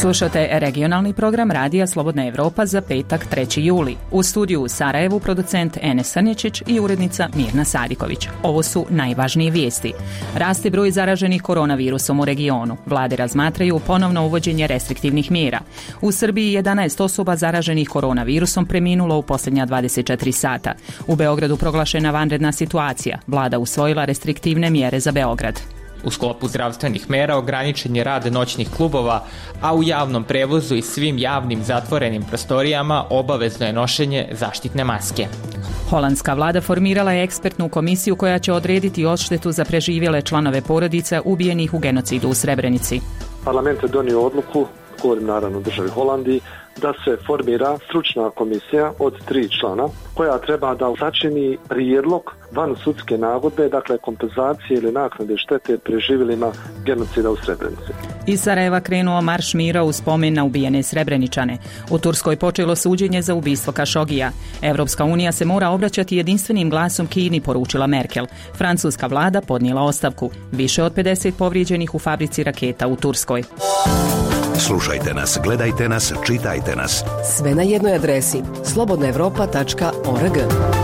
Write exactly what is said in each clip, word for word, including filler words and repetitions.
Slušate regionalni program Radija Slobodna Evropa za petak treći juli. U studiju u Sarajevu producent Enes Srnječić i urednica Mirna Sadiković. Ovo su najvažnije vijesti. Raste broj zaraženih koronavirusom u regionu. Vlade razmatraju ponovno uvođenje restriktivnih mjera. U Srbiji jedanaest osoba zaraženih koronavirusom preminulo u posljednja dvadeset četiri sata. U Beogradu proglašena vanredna situacija. Vlada usvojila restriktivne mjere za Beograd. U sklopu zdravstvenih mera ograničen je rad noćnih klubova, a u javnom prevozu i svim javnim zatvorenim prostorijama obavezno je nošenje zaštitne maske. Holandska vlada formirala je ekspertnu komisiju koja će odrediti odštetu za preživjele članove porodica ubijenih u genocidu u Srebrenici. Parlament je donio odluku, govorim naravno državi Holandiji, da se formira stručna komisija od tri člana koja treba da sačini prijedlog van sudske nagodbe, dakle kompenzacije ili naknade štete preživjelima genocida u Srebrenici. Iz Sarajeva krenuo marš mira u spomen na ubijene Srebreničane. U Turskoj počelo suđenje za ubistvo Kašogija. Evropska unija se mora obraćati jedinstvenim glasom Kini, poručila Merkel. Francuska vlada podnijela ostavku. Više od pedeset povrijeđenih u fabrici raketa u Turskoj. Slušajte nas, gledajte nas, čitajte nas. Sve na jednoj adresi slobodna evropa tačka org.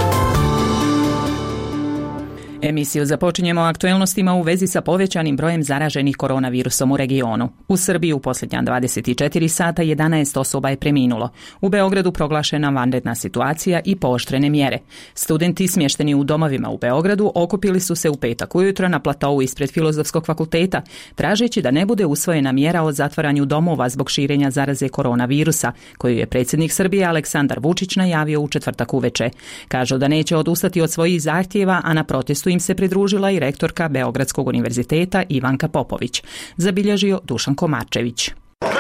Emisiju započinjemo aktuelnostima u vezi sa povećanim brojem zaraženih koronavirusom u regionu. U Srbiji u posljednja dvadeset četiri sata jedanaest osoba je preminulo. U Beogradu proglašena vanredna situacija i pooštrene mjere. Studenti smješteni u domovima u Beogradu okupili su se u petak ujutro na platou ispred Filozofskog fakulteta, tražeći da ne bude usvojena mjera o zatvaranju domova zbog širenja zaraze koronavirusa, koju je predsjednik Srbije Aleksandar Vučić najavio u četvrtak uveče. Kažu da neće odustati od svojih zahtjeva, a na protestu im se pridružila i rektorka Beogradskog univerziteta Ivanka Popović, zabilježio Dušan Komarčević.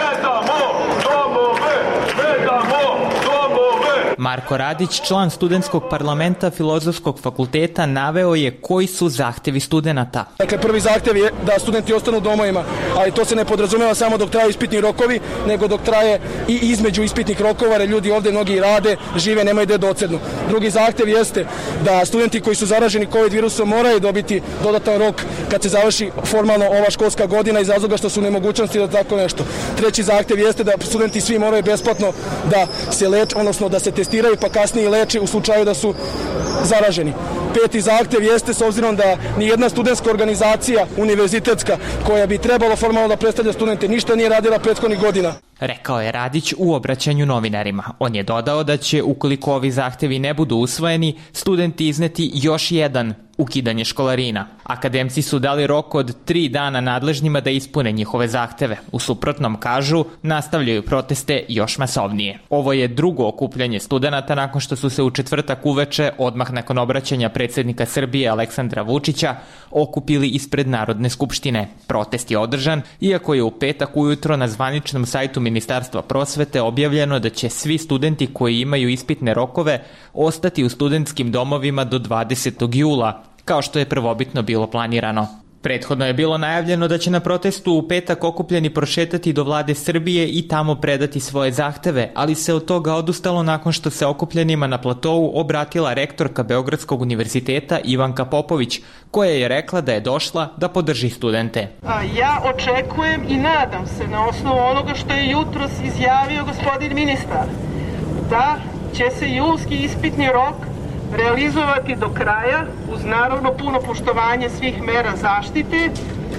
Marko Radić, član studentskog parlamenta Filozofskog fakulteta, naveo je koji su zahtjevi studenata. Dakle, prvi zahtjev je da studenti ostanu u domovima, ali to se ne podrazumijeva samo dok traju ispitni rokovi, nego dok traje i između ispitnih rokova, jer ljudi ovdje mnogi rade, žive, nemaju gdje docednu. Drugi zahtjev jeste da studenti koji su zaraženi COVID virusom moraju dobiti dodatan rok kad se završi formalno ova školska godina iz razloga što su u nemogućnosti da tako nešto. Treći zahtjev jeste da studenti svi moraju besplatno da se leče, odnosno da se testiraju pa kasnije leče u slučaju da su zaraženi. Peti zahtjev jeste, s obzirom da nijedna studentska organizacija univerzitetska koja bi trebalo formalno da predstavlja studente ništa nije radila prethodnih godina. Rekao je Radić u obraćanju novinarima. On je dodao da će, ukoliko ovi zahtjevi ne budu usvojeni, studenti izneti još jedan ukidanje školarina. Akademci su dali rok od tri dana nadležnima da ispune njihove zahteve. U suprotnom, kažu, nastavljaju proteste još masovnije. Ovo je drugo okupljanje studenata nakon što su se u četvrtak uveče, odmah nakon obraćanja predsjednika Srbije Aleksandra Vučića, okupili ispred Narodne skupštine. Protest je održan, iako je u petak ujutro na zvaničnom sajtu Ministarstva prosvete objavljeno da će svi studenti koji imaju ispitne rokove ostati u studentskim domovima do dvadesetog jula, kao što je prvobitno bilo planirano. Prethodno je bilo najavljeno da će na protestu u petak okupljeni prošetati do vlade Srbije i tamo predati svoje zahteve, ali se od toga odustalo nakon što se okupljenima na platovu obratila rektorka Beogradskog univerziteta Ivanka Popović, koja je rekla da je došla da podrži studente. Ja očekujem i nadam se na osnovu onoga što je jutros izjavio gospodin ministar, da će se julski ispitni rok realizovati do kraja uz naravno puno poštovanje svih mera zaštite,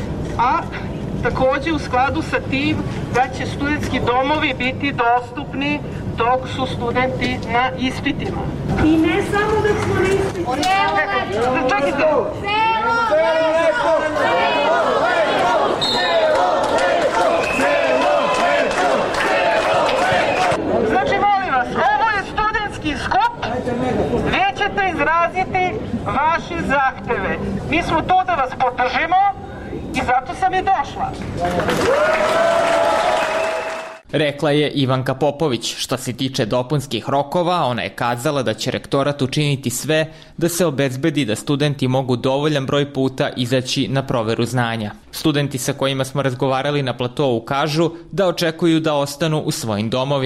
a također u skladu sa tim da će studentski domovi biti dostupni dok su studenti na ispitima. I ne samo dok smo na ispitima. Čekajte! Znači, molim vas, ovo je studentski skup, vi ćete izraziti vaše zahteve. Mi smo tu da vas podržimo i zato sam i došla. Rekla je Ivanka Popović. Što se tiče dopunskih rokova, ona je kazala da će rektorat učiniti sve da se obezbedi da studenti mogu dovoljan broj puta izaći na proveru znanja. Studenti sa kojima smo razgovarali na platovu kažu da očekuju da ostanu u svojim domovima.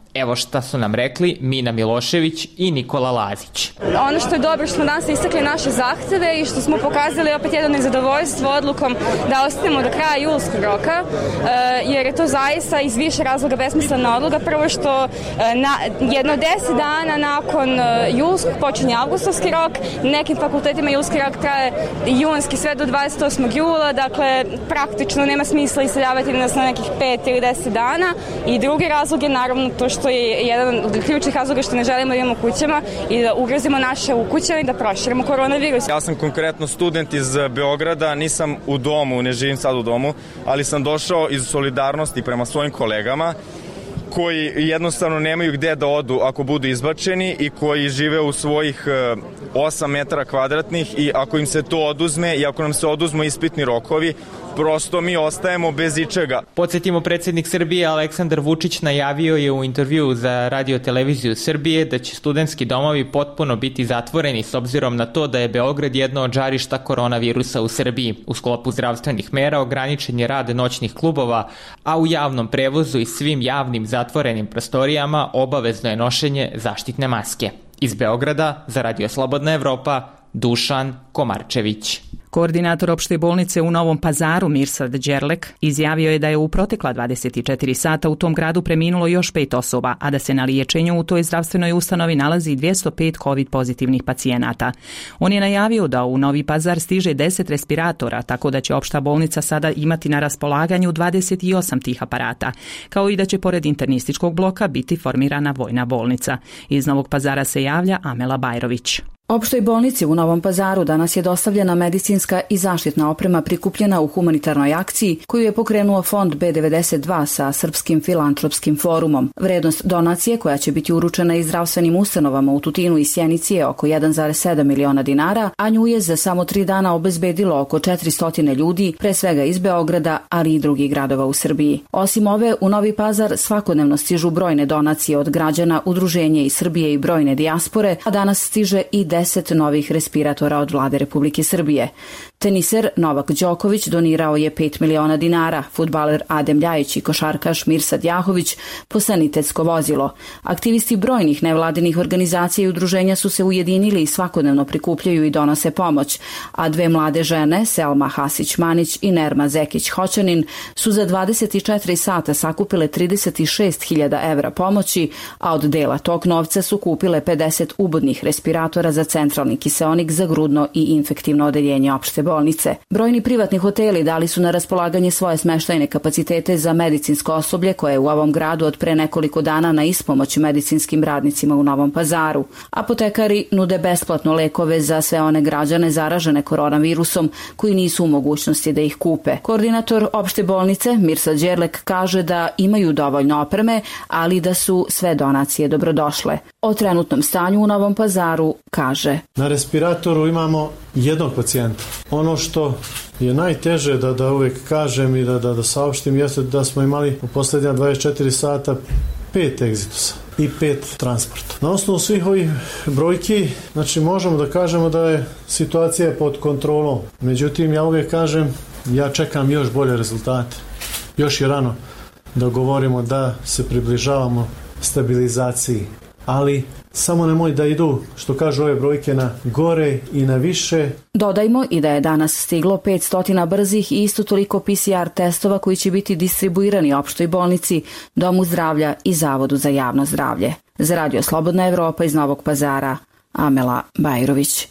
Evo šta su nam rekli Mina Milošević i Nikola Lazić. Ono što je dobro što smo danas istakli naše zahteve i što smo pokazali opet jedno nezadovoljstvo odlukom da ostanemo do kraja julskog roka, jer je to zaista iz više razloga besmislena odluka. Prvo što na, jedno deset dana nakon julskog počinje avgustovski rok, nekim fakultetima julski rok traje junski sve do dvadeset osmog jula, dakle praktično nema smisla iseljavati nas na nekih pet ili deset dana. I drugi razlog je naravno to što je jedan od ključnih razloga što ne želimo da imamo kućama i da ugrozimo naše ukućane i da proširimo koronavirus. Ja sam konkretno student iz Beograda, nisam u domu, ne živim sad u domu, ali sam došao iz solidarnosti prema svojim kolegama koji jednostavno nemaju gde da odu ako budu izbačeni i koji žive u svojih osam metara kvadratnih i ako im se to oduzme i ako nam se oduzmu ispitni rokovi, prosto mi ostajemo bez ičega. Podsjetimo, predsjednik Srbije Aleksandar Vučić najavio je u intervjuu za Radio televiziju Srbije da će studentski domovi potpuno biti zatvoreni s obzirom na to da je Beograd jedno od žarišta koronavirusa u Srbiji. U sklopu zdravstvenih mera ograničen je rad noćnih klubova, a u javnom prevozu i svim javnim zatvorenim prostorijama obavezno je nošenje zaštitne maske. Iz Beograda za Radio Slobodna Evropa, Dušan Komarčević. Koordinator opšte bolnice u Novom Pazaru Mirsad Đerlek izjavio je da je u protekla dvadeset četiri sata u tom gradu preminulo još pet osoba, a da se na liječenju u toj zdravstvenoj ustanovi nalazi dvjesto pet COVID pozitivnih pacijenata. On je najavio da u Novi Pazar stiže deset respiratora, tako da će opšta bolnica sada imati na raspolaganju dvadeset osam tih aparata, kao i da će pored internističkog bloka biti formirana vojna bolnica. Iz Novog Pazara se javlja Amela Bajrović. Opštoj bolnici u Novom Pazaru danas je dostavljena medicinska i zaštitna oprema prikupljena u humanitarnoj akciji koju je pokrenuo fond B devedeset dva sa Srpskim filantropskim forumom. Vrednost donacije koja će biti uručena i zdravstvenim ustanovama u Tutinu i Sjenici je oko jedan zarez sedam miliona dinara, a nju je za samo tri dana obezbedilo oko četiristo ljudi, pre svega iz Beograda, ali i drugih gradova u Srbiji. Osim ove, u Novi Pazar svakodnevno stižu brojne donacije od građana, udruženja iz Srbije i brojne dijaspore, a danas stiže i deset novih respiratora od vlade Republike Srbije. Teniser Novak Đoković donirao je pet miliona dinara, fudbaler Adem Ljajić i košarkaš Mirsad Jahović po sanitetsko vozilo. Aktivisti brojnih nevladinih organizacija i udruženja su se ujedinili i svakodnevno prikupljaju i donose pomoć, a dve mlade žene, Selma Hasić-Manić i Nerma Zekić-Hoćanin, su za dvadeset četiri sata sakupile trideset šest hiljada evra pomoći, a od dela tog novca su kupile pedeset ubodnih respiratora za centralni kiseonik za grudno i infektivno odeljenje opšte bolnice. Brojni privatni hoteli dali su na raspolaganje svoje smeštajne kapacitete za medicinsko osoblje koje je u ovom gradu od pre nekoliko dana na ispomoć medicinskim radnicima u Novom Pazaru. Apotekari nude besplatno lekove za sve one građane zaražene koronavirusom koji nisu u mogućnosti da ih kupe. Koordinator opšte bolnice Mirsad Đerlek kaže da imaju dovoljno opreme, ali da su sve donacije dobrodošle. O trenutnom stanju u Novom Pazaru kaže: na respiratoru imamo jednog pacijenta. Ono što je najteže da, da uvijek kažem i da, da, da saopštim jeste da smo imali u posljednja dvadeset četiri sata pet egzitusa i pet transporta. Na osnovu svih ovih brojki, znači možemo da kažemo da je situacija pod kontrolom. Međutim, ja uvijek kažem, ja čekam još bolje rezultate. Još je rano da govorimo da se približavamo stabilizaciji. Ali samo nemoj da idu, što kažu ove brojke, na gore i na više. Dodajmo i da je danas stiglo petsto brzih i isto toliko P C R testova koji će biti distribuirani opštoj bolnici, Domu zdravlja i Zavodu za javno zdravlje. Za Radio Slobodna Evropa iz Novog Pazara, Amela Bajrović.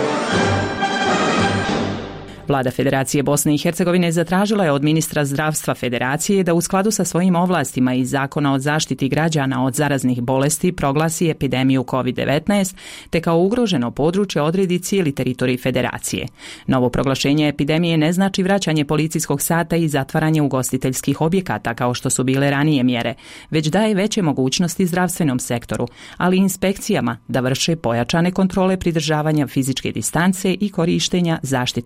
Vlada Federacije Bosne i Hercegovine zatražila je od ministra zdravstva Federacije da u skladu sa svojim ovlastima iz Zakona o zaštiti građana od zaraznih bolesti proglasi epidemiju COVID devetnaest te kao ugroženo područje odredi cijeli teritorij Federacije. Novo proglašenje epidemije ne znači vraćanje policijskog sata i zatvaranje ugostiteljskih objekata kao što su bile ranije mjere, već daje veće mogućnosti zdravstvenom sektoru, ali i inspekcijama da vrše pojačane kontrole pridržavanja fizičke distance i korištenja zaštitnih maski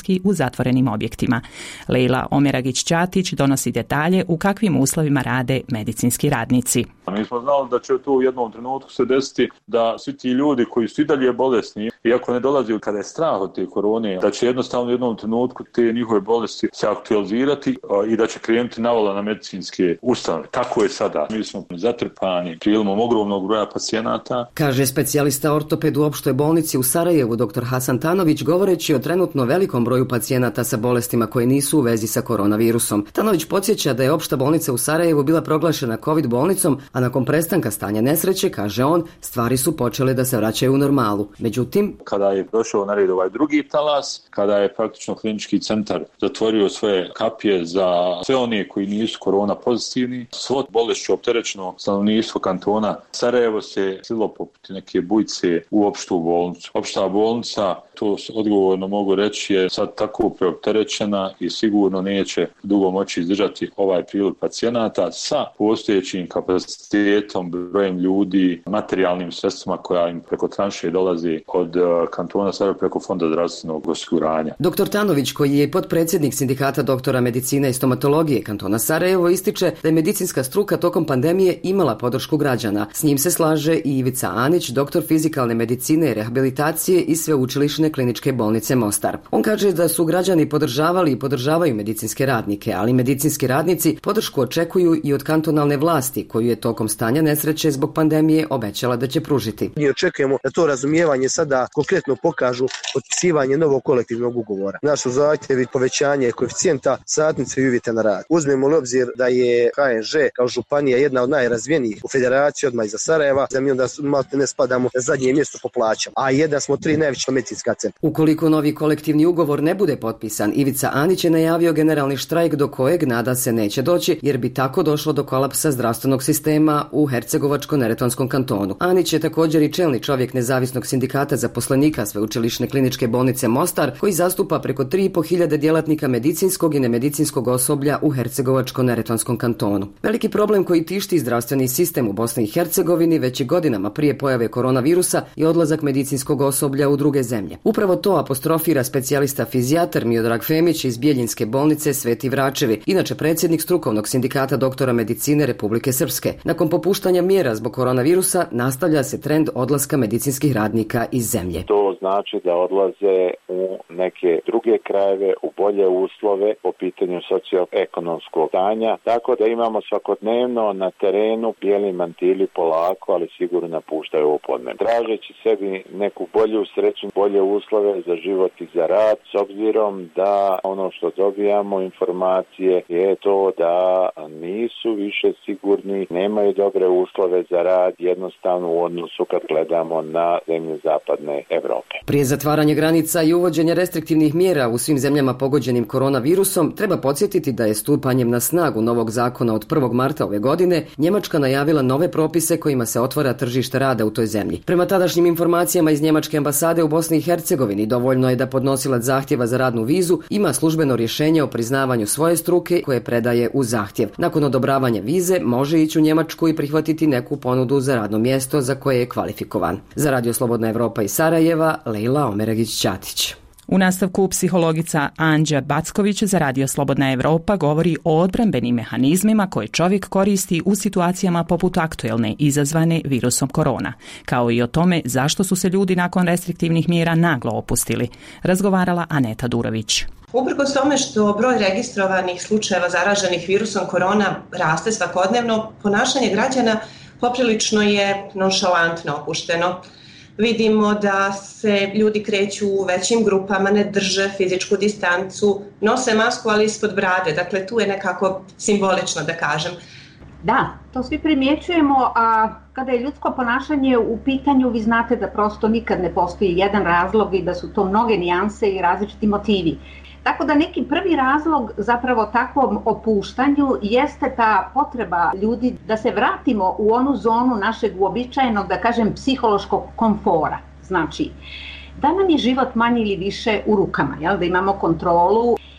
raditi u zatvorenim objektima. Leila Omeragić-Ćatić donosi detalje u kakvim uslovima rade medicinski radnici. Mi smo znali da će to u jednom trenutku se desiti da svi ti ljudi koji su i dalje bolesni, iako ne dolazi kada je strah od te korone, da će jednostavno u jednom trenutku te njihove bolesti se aktualizirati i da će krenuti navala na medicinske ustanove. Tako je sada. Mi smo zatrpani prilomom ogromnog broja pacijenata. Kaže specijalista ortoped u opštoj bolnici u Sarajevu dr. Hasan Tanović govoreći o trenutno velikom broju pacijenata sa bolestima koje nisu u vezi sa koronavirusom. Tanović podsjeća da je opšta bolnica u Sarajevu bila proglašena COVID bolnicom, a nakon prestanka stanja nesreće, kaže on, stvari su počele da se vraćaju u normalu. Međutim, kada je došao na red ovaj drugi talas, kada je praktično klinički centar zatvorio svoje kapije za sve one koji nisu korona pozitivni, svo bolešću opterećeno stanovništvo kantona Sarajevo se slilo poput neke bujice u opštu bolnicu. Opšta bolnica, to odgovorno mogu reći, je sad tako preopterećena i sigurno neće dugo moći izdržati ovaj priliv pacijenata sa postojećim kapacitetom, brojem ljudi, materijalnim sredstvima koja im preko tranše dolazi od kantona Sarajevo preko Fonda zdravstvenog osiguranja. Doktor Tanović, koji je potpredsjednik Sindikata doktora medicine i stomatologije kantona Sarajevo, ističe da je medicinska struka tokom pandemije imala podršku građana. S njim se slaže i Ivica Anić, doktor fizikalne medicine i rehabilitacije iz Sveučilišne kliničke bolnice Mostar. On kaže da su građani podržavali i podržavaju medicinske radnike, ali medicinski radnici podršku očekuju i od kantonalne vlasti, koju je tokom stanja nesreće zbog pandemije obećala da će pružiti. Mi očekujemo da to razumijevanje sada konkretno pokažu potpisivanje novog kolektivnog ugovora. Naš zahtjev i povećanje koeficijenta satnice i uvjeta na rad. Uzmemo li obzir da je H N Ž kao županija jedna od najrazvijenijih u federaciji odmah iza Sarajeva, da mi onda ne spadamo na zadnje mjesto po plaćama, a jedan smo tri najveća medicinska centra. Ukoliko novi kolektivni ugovor ne bude potpisan, Ivica Anić je najavio generalni štrajk do kojeg nada se neće doći, jer bi tako došlo do kolapsa zdravstvenog sistema u Hercegovačko-neretvanskom kantonu. Anić je također i čelni čovjek nezavisnog sindikata zaposlenika Sveučilišne kliničke bolnice Mostar, koji zastupa preko tri i po hiljade djelatnika medicinskog i nemedicinskog osoblja u Hercegovačko-neretvanskom kantonu. Veliki problem koji tišti zdravstveni sistem u Bosni i Hercegovini već i godinama prije pojave koronavirusa je odlazak medicinskog osoblja u druge zemlje. Upravo to apostrofira specijalista fizijatar Miodrag Femić iz Bjeljinske bolnice Sveti Vračevi, inače predsjednik strukovnog sindikata doktora medicine Republike Srpske. Nakon popuštanja mjera zbog koronavirusa nastavlja se trend odlaska medicinskih radnika iz zemlje. To znači da odlaze u neke druge krajeve, u bolje uslove po pitanju socioekonomskog stanja, tako da imamo svakodnevno na terenu bijeli mantili polako, ali sigurno napuštaju ovo podneblje. Tražeći sebi neku bolju sreću, bolje uslove za život i za rad, s obzirom da ono što dobijamo informacije je to da nisu više sigurni, nemaju dobre uslove za rad, jednostavno u odnosu kad gledamo na zemlje zapadne Evrope. Prije zatvaranja granica i uvođenja restriktivnih mjera u svim zemljama pogođenim koronavirusom, treba podsjetiti da je stupanjem na snagu novog zakona od prvog marta ove godine Njemačka najavila nove propise kojima se otvara tržište rada u toj zemlji. Prema tadašnjim informacijama iz njemačke ambasade u Bosni i Hercegovini dovoljno je da podnosilac zahtjeva za radnu vizu ima službeno rješenje o priznavanju svoje struke koje predaje u zahtjev. Nakon odobravanja vize može ići u Njemačku i prihvatiti neku ponudu za radno mjesto za koje je kvalifikovan. Za Radio Slobodna Evropa iz Sarajeva, Leila Omeragić-Ćatić. U nastavku psihologica Anđa Backović za Radio Slobodna Evropa govori o odbrambenim mehanizmima koje čovjek koristi u situacijama poput aktuelne izazvane virusom korona, kao i o tome zašto su se ljudi nakon restriktivnih mjera naglo opustili. Razgovarala Aneta Durović. Uprkos tome što broj registrovanih slučajeva zaraženih virusom korona raste svakodnevno, ponašanje građana poprilično je nonšalantno opušteno. Vidimo da se ljudi kreću u većim grupama, ne drže fizičku distancu, nose masku ali ispod brade, dakle tu je nekako simbolično da kažem. Da, to svi primjećujemo, a kada je ljudsko ponašanje u pitanju, vi znate da prosto nikad ne postoji jedan razlog i da su to mnoge nijanse i različiti motivi. Tako da neki prvi razlog zapravo takvom opuštanju jeste ta potreba ljudi da se vratimo u onu zonu našeg uobičajenog, da kažem, psihološkog komfora. Znači, da nam je život manje ili više u rukama, jel? Da imamo kontrolu.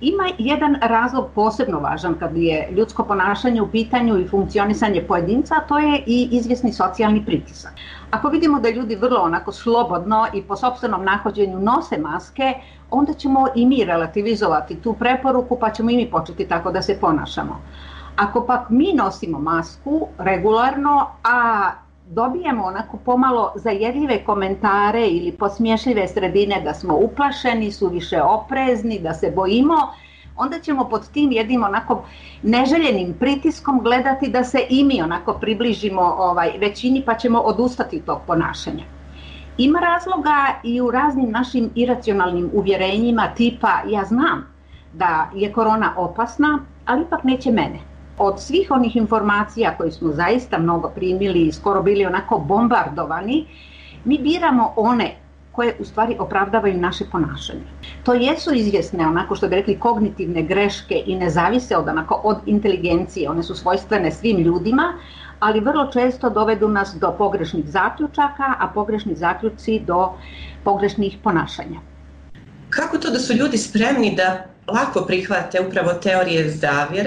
Ima jedan razlog posebno važan kad je ljudsko ponašanje u pitanju i funkcionisanje pojedinca, a to je i izvjesni socijalni pritisak. Ako vidimo da ljudi vrlo onako slobodno i po sopstvenom nahođenju nose maske, onda ćemo i mi relativizovati tu preporuku pa ćemo i mi početi tako da se ponašamo. Ako pak mi nosimo masku regularno, a dobijemo onako pomalo zajedljive komentare ili posmiješljive sredine da smo uplašeni, suviše oprezni, da se bojimo, onda ćemo pod tim jednim onako neželjenim pritiskom gledati da se i mi onako približimo ovaj, većini pa ćemo odustati tog ponašanja. Ima razloga i u raznim našim iracionalnim uvjerenjima tipa ja znam da je korona opasna, ali ipak neće mene. Od svih onih informacija koje smo zaista mnogo primili i skoro bili onako bombardovani, mi biramo one koje u stvari opravdavaju naše ponašanje. To jesu izvjesne, onako što bi rekli, kognitivne greške i ne zavise od, onako, od inteligencije, one su svojstvene svim ljudima, ali vrlo često dovedu nas do pogrešnih zaključaka, a pogrešni zaključci do pogrešnih ponašanja. Kako to da su ljudi spremni da lako prihvate upravo teorije zavjere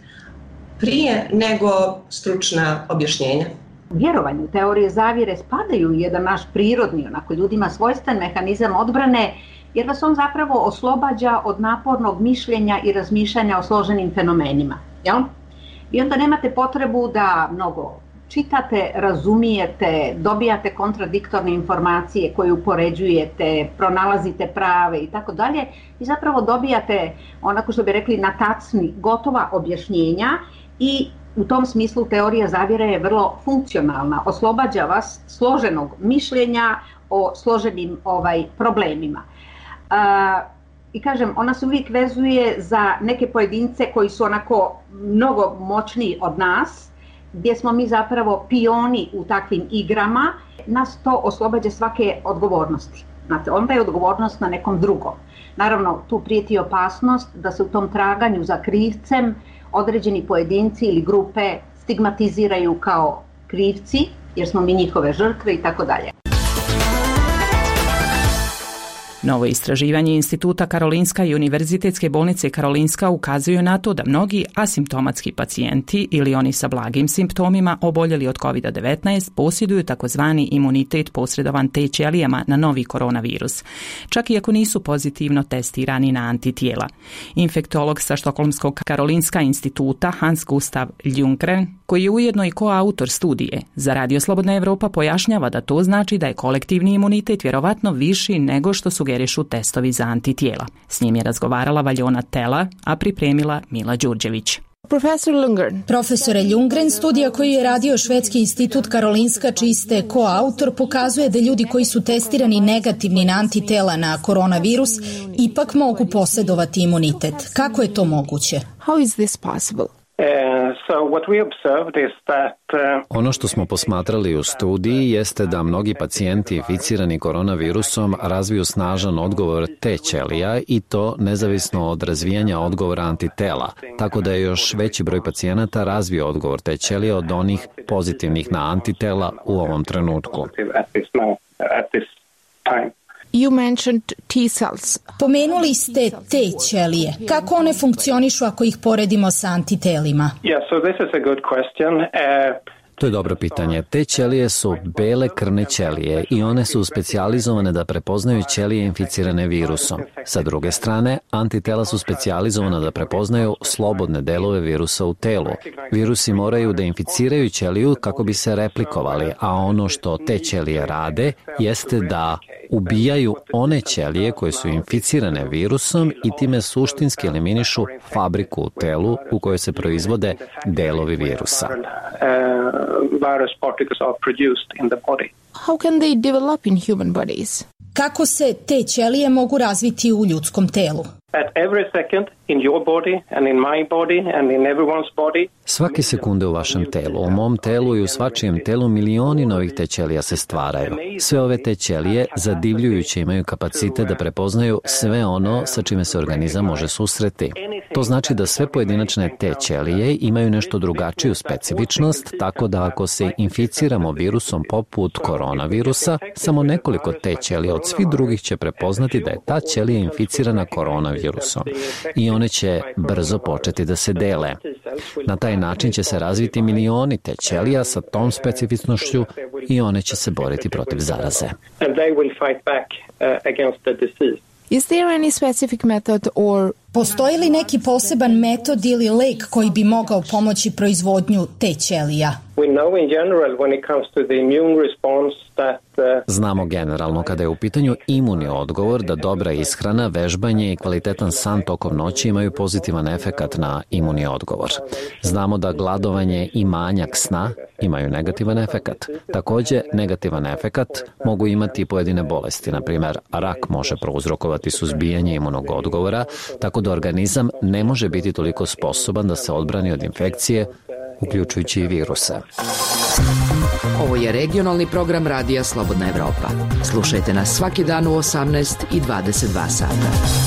prije nego stručna objašnjenja? Vjerovanje u teorije zavjere spadaju u jedan naš prirodni, onako ljudima svojstven mehanizam odbrane, jer vas on zapravo oslobađa od napornog mišljenja i razmišljanja o složenim fenomenima. Jel? I onda nemate potrebu da mnogo čitate, razumijete, dobijate kontradiktorne informacije koje upoređujete, pronalazite prave i tako dalje i zapravo dobijate, onako što bi rekli, na tacni gotova objašnjenja i u tom smislu teorija zavjere je vrlo funkcionalna, oslobađa vas složenog mišljenja o složenim ovaj, problemima. A, I kažem, ona se uvijek vezuje za neke pojedince koji su onako mnogo moćniji od nas, gdje smo mi zapravo pioni u takvim igrama, nas to oslobađa svake odgovornosti. Znate, onda je odgovornost na nekom drugom. Naravno, tu prijeti opasnost da se u tom traganju za krivcem određeni pojedinci ili grupe stigmatiziraju kao krivci, jer smo mi njihove žrtve i tako dalje. Novo istraživanje Instituta Karolinska i Univerzitetske bolnice Karolinska ukazuje na to da mnogi asimptomatski pacijenti ili oni sa blagim simptomima oboljeli od kovid devetnaest posjeduju takozvani imunitet posredovan T ćelijama na novi koronavirus, čak i ako nisu pozitivno testirani na antitijela. Infektolog sa Štokholmskog Karolinska instituta Hans Gustav Ljunggren, koji je ujedno i koautor studije za Radio Slobodna Evropa, pojašnjava da to znači da je kolektivni imunitet vjerovatno viši nego što sugerišu testovi za antitijela. S njim je razgovarala Valjona Tela, a pripremila Mila Đurđević. Profesor Ljunggren. Profesore Ljunggren, studija koju je radio Švedski institut Karolinska, čiji ste koautor, pokazuje da ljudi koji su testirani negativni na antitela na koronavirus ipak mogu posjedovati imunitet. Kako je to moguće? How is this possible? Ono što smo posmatrali u studiji jeste da mnogi pacijenti inficirani koronavirusom razviju snažan odgovor T ćelija i to nezavisno od razvijanja odgovora antitela, tako da je još veći broj pacijenata razvio odgovor T ćelija od onih pozitivnih na antitela u ovom trenutku. You mentioned T cells. Pomenuli ste T ćelije. Kako one funkcionišu ako ih poredimo sa antitelima? Yeah, so this is a good question. Uh... To je dobro pitanje. Te ćelije su bele krvne ćelije i one su specijalizovane da prepoznaju ćelije inficirane virusom. Sa druge strane, antitela su specijalizovane da prepoznaju slobodne delove virusa u telu. Virusi moraju da inficiraju ćeliju kako bi se replikovali, a ono što te ćelije rade jeste da ubijaju one ćelije koje su inficirane virusom i time suštinski eliminišu fabriku u telu u kojoj se proizvode delovi virusa. Virus particles are produced in the body. How can they develop in human bodies? Kako se te ćelije mogu razviti u ljudskom telu? At every second in your body and in my body and in everyone's body. Svake sekunde u vašem telu, u mom telu i u svačijem telu milioni novih te ćelija se stvaraju. Sve ove te ćelije zadivljujuće imaju kapacitet da prepoznaju sve ono sa čime se organizam može susreti. To znači da sve pojedinačne te ćelije imaju nešto drugačiju specifičnost, tako da ako se inficiramo virusom poput koronavirusa, samo nekoliko te ćelija od svih drugih će prepoznati da je ta ćelija inficirana koronavirusom. I one će brzo početi da se dele. Na taj način će se razviti milioni te ćelija sa tom specifičnošću i one će se boriti protiv zaraze. Is there any specific method or Postoji li neki poseban metod ili lek koji bi mogao pomoći proizvodnju te ćelija? Znamo generalno kada je u pitanju imunni odgovor da dobra ishrana, vežbanje i kvalitetan san tokom noći imaju pozitivan efekat na imunni odgovor. Znamo da gladovanje i manjak sna imaju negativan efekat. Takođe, negativan efekat mogu imati pojedine bolesti. Na primjer, rak može prouzrokovati suzbijanje imunog odgovora, tako da organizam ne može biti toliko sposoban da se odbrani od infekcije, uključujući i viruse. Ovo je regionalni program Radija Slobodna Evropa. Slušajte nas svaki dan u osamnaest i dvadeset dva sata.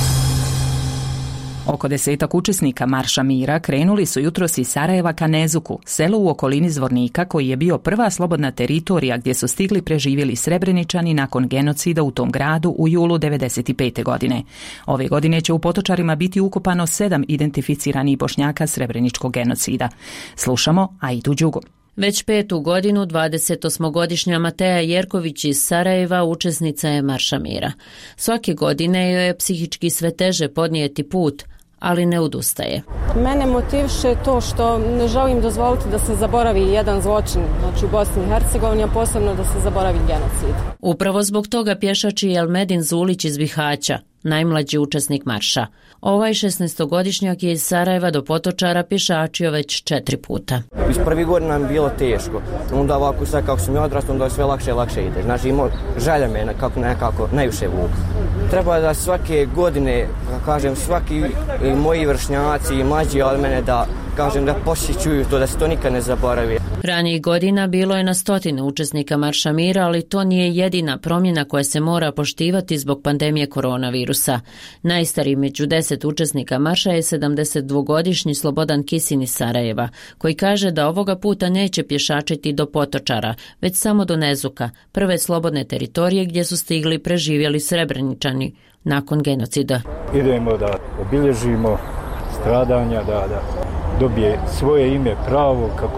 Oko desetak učesnika Marša mira krenuli su jutros iz Sarajeva ka Nezuku, selu u okolini Zvornika koji je bio prva slobodna teritorija gdje su stigli preživjeli Srebreničani nakon genocida u tom gradu u julu devedeset pete. godine. Ove godine će u Potočarima biti ukopano sedam identificiranih Bošnjaka Srebreničkog genocida. Slušamo Aidu Đugu. Već petu godinu dvadesetosmogodišnja Mateja Jerković iz Sarajeva učesnica je Marša mira. Svake godine joj je psihički sve teže podnijeti put, ali ne odustaje. Mene motiviše to što ne želim dozvoliti da se zaboravi jedan zločin, znači u Bosni i Hercegovini, a posebno da se zaboravi genocid. Upravo zbog toga pješači Elmedin Zulić iz Bihaća, najmlađi učesnik marša. Ovaj šesnaestogodišnjak je iz Sarajeva do Potočara pješačio već četiri puta. Iz prvi godina nam je bilo teško, onda ovako sad kako sam je odrastao, onda je sve lakše i lakše ide. Znači imao želja me kako nekako najviše vuku. Treba da svake godine, kažem, svaki moji vršnjaci i mlađi od mene da, kažem, da posjećuju to, da se to nikad ne zaboravi. Ranijih godina bilo je na stotine učesnika Marša mira, ali to nije jedina promjena koja se mora poštivati zbog pandemije koronavirusa. Najstariji među deset učesnika marša je sedamdesetdvogodišnji Slobodan Kisin iz Sarajeva, koji kaže da ovoga puta neće pješačiti do Potočara, već samo do Nezuka, prve slobodne teritorije gdje su stigli preživjeli Srebreničani nakon genocida. Idemo da obilježimo stradanja, da, da dobije svoje ime pravo kako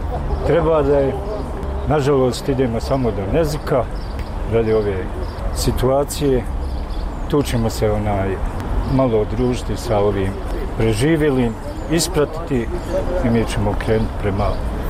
treba da je. Nažalost idemo samo do Nezuka radi ove situacije. Tu ćemo se onaj malo odružiti sa ovim preživjelim, ispratiti i mi ćemo krenuti prema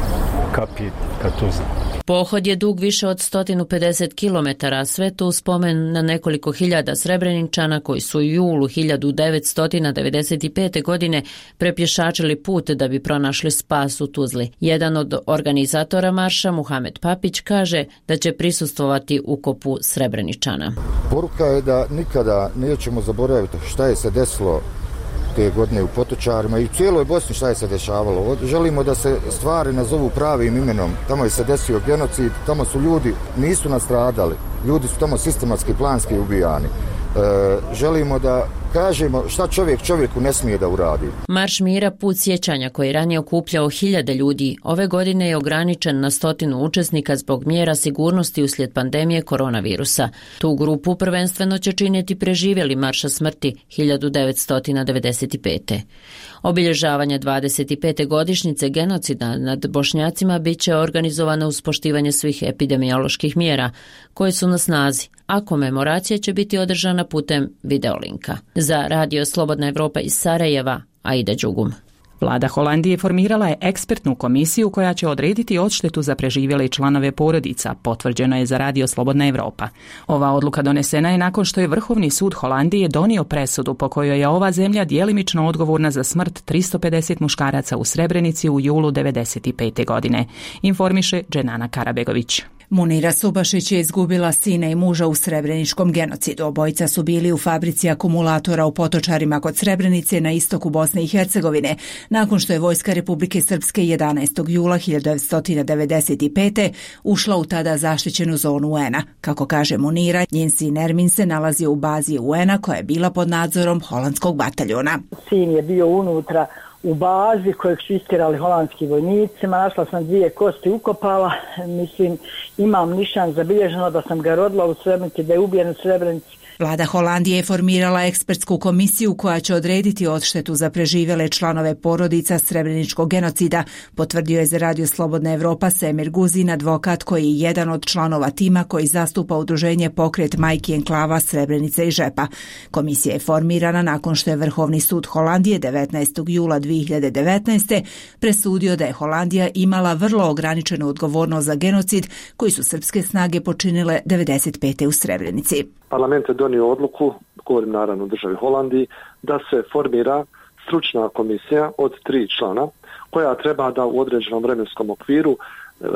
kapiji ka Tuzli. Pohod je dug više od sto pedeset kilometara, sve to u spomen na nekoliko hiljada Srebreničana koji su u julu hiljadu devetsto devedeset pete. godine prepješačili put da bi pronašli spas u Tuzli. Jedan od organizatora marša, Muhamed Papić, kaže da će prisustvovati ukopu Srebreničana. Poruka je da nikada nećemo zaboraviti šta je se desilo te godine u Potočarima i u cijeloj Bosni šta je se dešavalo. Želimo da se stvari nazovu pravim imenom. Tamo je se desio genocid, tamo su ljudi, nisu nastradali, ljudi su tamo sistematski, planski ubijani. E, želimo da kažemo šta čovjek čovjeku ne smije da uradi. Marš mira, put sjećanja koji je ranije okupljao hiljade ljudi, ove godine je ograničen na stotinu učesnika zbog mjera sigurnosti uslijed pandemije koronavirusa. Tu grupu prvenstveno će činiti preživjeli marša smrti hiljadu devetsto devedeset pete. Obilježavanje dvadeset pete godišnjice genocida nad Bošnjacima bit će organizovano uz poštivanje svih epidemioloških mjera koje su na snazi, a komemoracija će biti održana putem videolinka. Za Radio Slobodna Evropa iz Sarajeva, Aida Đugum. Vlada Holandije formirala je ekspertnu komisiju koja će odrediti odštetu za preživjele članove porodica, potvrđeno je za Radio Slobodna Evropa. Ova odluka donesena je nakon što je Vrhovni sud Holandije donio presudu po kojoj je ova zemlja djelimično odgovorna za smrt tristo pedeset muškaraca u Srebrenici u julu devedeset pete. godine, informiše Dženana Karabegović. Munira Subašić je izgubila sina i muža u Srebreničkom genocidu. Obojica su bili u fabrici akumulatora u Potočarima kod Srebrenice na istoku Bosne i Hercegovine, nakon što je Vojska Republike Srpske jedanaestog jula hiljadu devetsto devedeset pete. ušla u tada zaštićenu zonu U N-a. Kako kaže Munira, njen sin Ermin se nalazio u bazi U N-a koja je bila pod nadzorom holandskog bataljona. Sin je bio unutra u bazi kojeg su istirali holandski vojnicima, našla sam dvije kosti ukopala, mislim imam nišan zabilježeno da sam ga rodila u Srebrenici, da je ubijen u Srebrenici, Vlada Holandije je formirala ekspertsku komisiju koja će odrediti odštetu za preživjele članove porodica srebreničkog genocida, potvrdio je za Radio Slobodna Evropa Semir Guzin, advokat koji je jedan od članova tima koji zastupa udruženje Pokret majki enklava Srebrenice i Žepa. Komisija je formirana nakon što je Vrhovni sud Holandije devetnaestog jula dvije hiljade devetnaeste. presudio da je Holandija imala vrlo ograničenu odgovornost za genocid koji su srpske snage počinile devedeset pete u Srebrenici. Parlament je donio odluku, govorim naravno u državi Holandiji, da se formira stručna komisija od tri člana koja treba da u određenom vremenskom okviru e,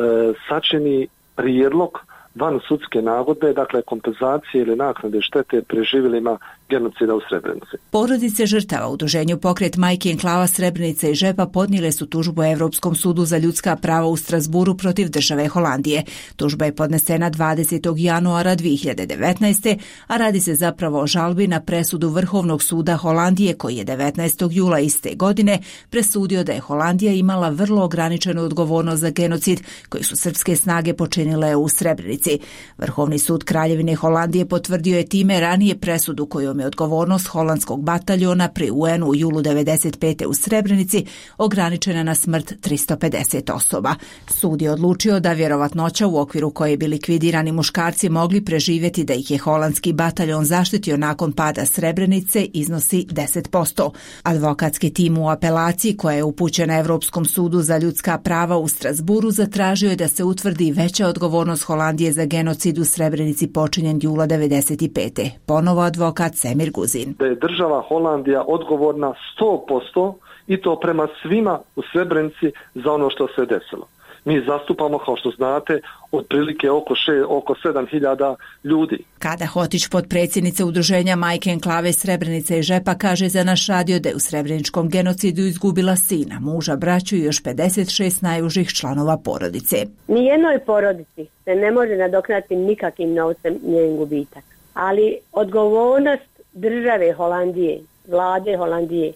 sačini prijedlog van sudske nagodbe, dakle kompenzacije ili naknade štete preživjelima genocida u Srebrenici. Porodice žrtava u udruženju Pokret majki enklava Srebrenice i Žepa podnijele su tužbu Evropskom sudu za ljudska prava u Strasburu protiv države Holandije. Tužba je podnesena dvadesetog januara dvije hiljade devetnaeste. a radi se zapravo o žalbi na presudu Vrhovnog suda Holandije koji je devetnaestog jula iste godine presudio da je Holandija imala vrlo ograničenu odgovornost za genocid koji su srpske snage počinile u Srebrenici. Vrhovni sud Kraljevine Holandije potvrdio je time ranije presudu kojom je odgovornost holandskog bataljona pri U N-u u julu devedeset pete u Srebrenici ograničena na smrt tristo pedeset osoba. Sud je odlučio da vjerovatnoća u okviru koje bi likvidirani muškarci mogli preživjeti da ih je holandski bataljon zaštitio nakon pada Srebrenice iznosi deset posto. Advokatski tim u apelaciji koja je upućena Evropskom sudu za ljudska prava u Strasburu zatražio je da se utvrdi veća odgovornost Holandije za genocid u Srebrenici počinjen jula devedeset pete. Ponovo advokat Semir Guzin. Da je država Holandija odgovorna sto posto i to prema svima u Srebrenici za ono što se desilo. Mi zastupamo, kao što znate, otprilike oko, še, oko sedam hiljada ljudi. Kada Hotić, potpredsjednica udruženja Majke enklave Srebrenice i Žepa, kaže za naš radio da je u srebreničkom genocidu izgubila sina, muža, braću i još pedeset šest najužih članova porodice. Nijednoj porodici se ne može nadoknaditi nikakvim novcem njen gubitak. Ali odgovornost države Holandije, vlade Holandije,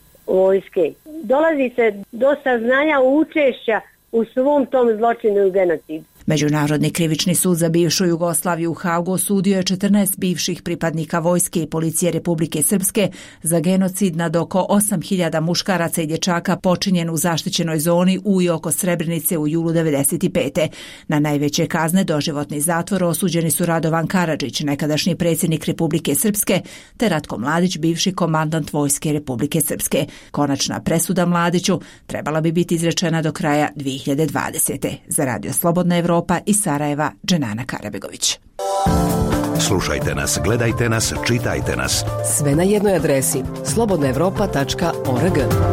vojske, dolazi se do saznanja učešća u svom tom zločinu i genocidu. Međunarodni krivični sud za bivšu Jugoslaviju u Haagu osudio je četrnaest bivših pripadnika vojske i policije Republike Srpske za genocid nad oko osam hiljada muškaraca i dječaka počinjen u zaštićenoj zoni u i oko Srebrenice u julu devedeset pete. Na najveće kazne doživotni zatvor osuđeni su Radovan Karadžić, nekadašnji predsjednik Republike Srpske, te Ratko Mladić, bivši komandant vojske Republike Srpske. Konačna presuda Mladiću trebala bi biti izrečena do kraja dvije hiljade dvadesete. Za Radio Slobodna Evropa iz Sarajeva, Dženana Karabegović. Slušajte nas, gledajte nas, čitajte nas. Sve na jednoj adresi slobodna evropa tačka org.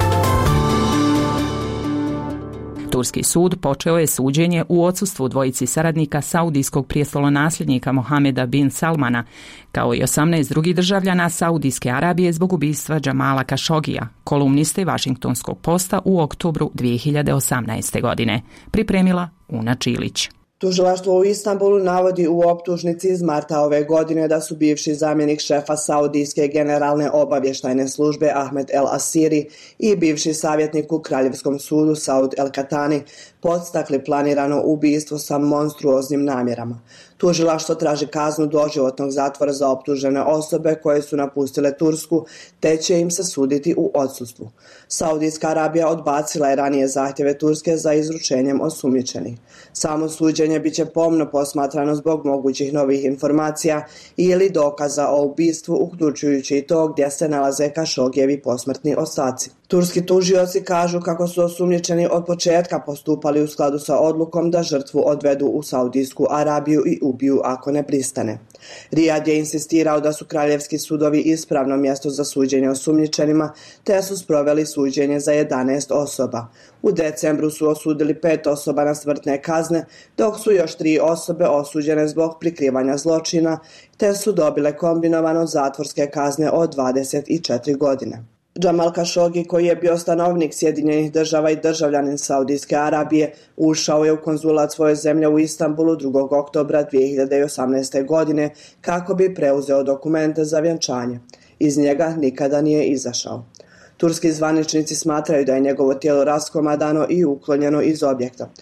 Turski sud počeo je suđenje u odsustvu dvojici saradnika saudijskog prijestolonasljednika Mohameda bin Salmana, kao i osamnaest drugih državljana Saudijske Arabije zbog ubistva Džamala Kašogija, kolumniste Washingtonskog posta u oktobru dvije hiljade osamnaeste. godine. Pripremila Una Čilić. Tužilaštvo u Istanbulu navodi u optužnici iz marta ove godine da su bivši zamjenik šefa Saudijske generalne obavještajne službe Ahmed El Asiri i bivši savjetnik u Kraljevskom sudu Saud El Katani podstakli planirano ubistvo sa monstruoznim namjerama. Tužilaštvo traži kaznu doživotnog zatvora za optužene osobe koje su napustile Tursku, te će im se suditi u odsustvu. Saudijska Arabija odbacila je ranije zahtjeve Turske za izručenjem osumnjičenih. Samo suđenje biće pomno posmatrano zbog mogućih novih informacija ili dokaza o ubistvu, uključujući i to gdje se nalaze Kašogijevi posmrtni ostaci. Turski tužioci kažu kako su osumnjičeni od početka postupali u skladu sa odlukom da žrtvu odvedu u Saudijsku Arabiju i ubiju ako ne pristane. Rijad je insistirao da su kraljevski sudovi ispravno mjesto za suđenje osumnjičenima, te su sproveli suđenje za jedanaest osoba. U decembru su osudili pet osoba na smrtne kazne, dok su još tri osobe osuđene zbog prikrivanja zločina, te su dobile kombinovano zatvorske kazne od dvadeset četiri godine. Džamal Kašogi, koji je bio stanovnik Sjedinjenih država i državljanin Saudijske Arabije, ušao je u konzulat svoje zemlje u Istanbulu drugog oktobra dvije hiljade osamnaeste. godine kako bi preuzeo dokumente za vjenčanje. Iz njega nikada nije izašao. Turski zvaničnici smatraju da je njegovo tijelo raskomadano i uklonjeno iz objekta.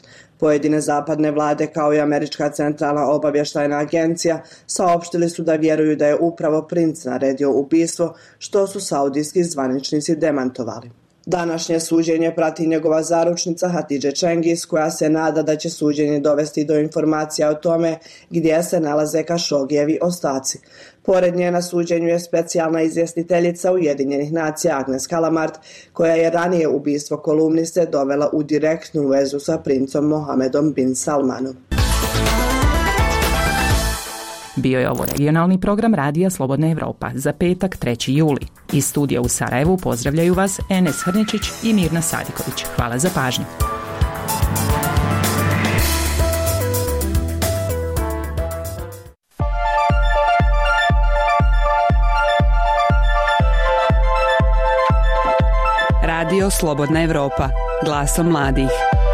Pojedine zapadne vlade kao i Američka centralna obavještajna agencija saopštili su da vjeruju da je upravo princ naredio ubistvo, što su saudijski zvaničnici demantovali. Današnje suđenje prati njegova zaručnica Hatidže Cengiz, koja se nada da će suđenje dovesti do informacija o tome gdje se nalaze Kašogijevi ostaci. Pored nje na suđenju je specijalna izvjestiteljica Ujedinjenih nacija Agnes Kalamart, koja je ranije ubistvo kolumniste dovela u direktnu vezu sa princom Mohamedom bin Salmanom. Bio je ovo regionalni program Radija Slobodna Evropa za petak treći juli. Iz studija u Sarajevu pozdravljaju vas Enes Hrnječić i Mirna Sadiković. Hvala za pažnju. Radio Slobodna Evropa, glasom mladih.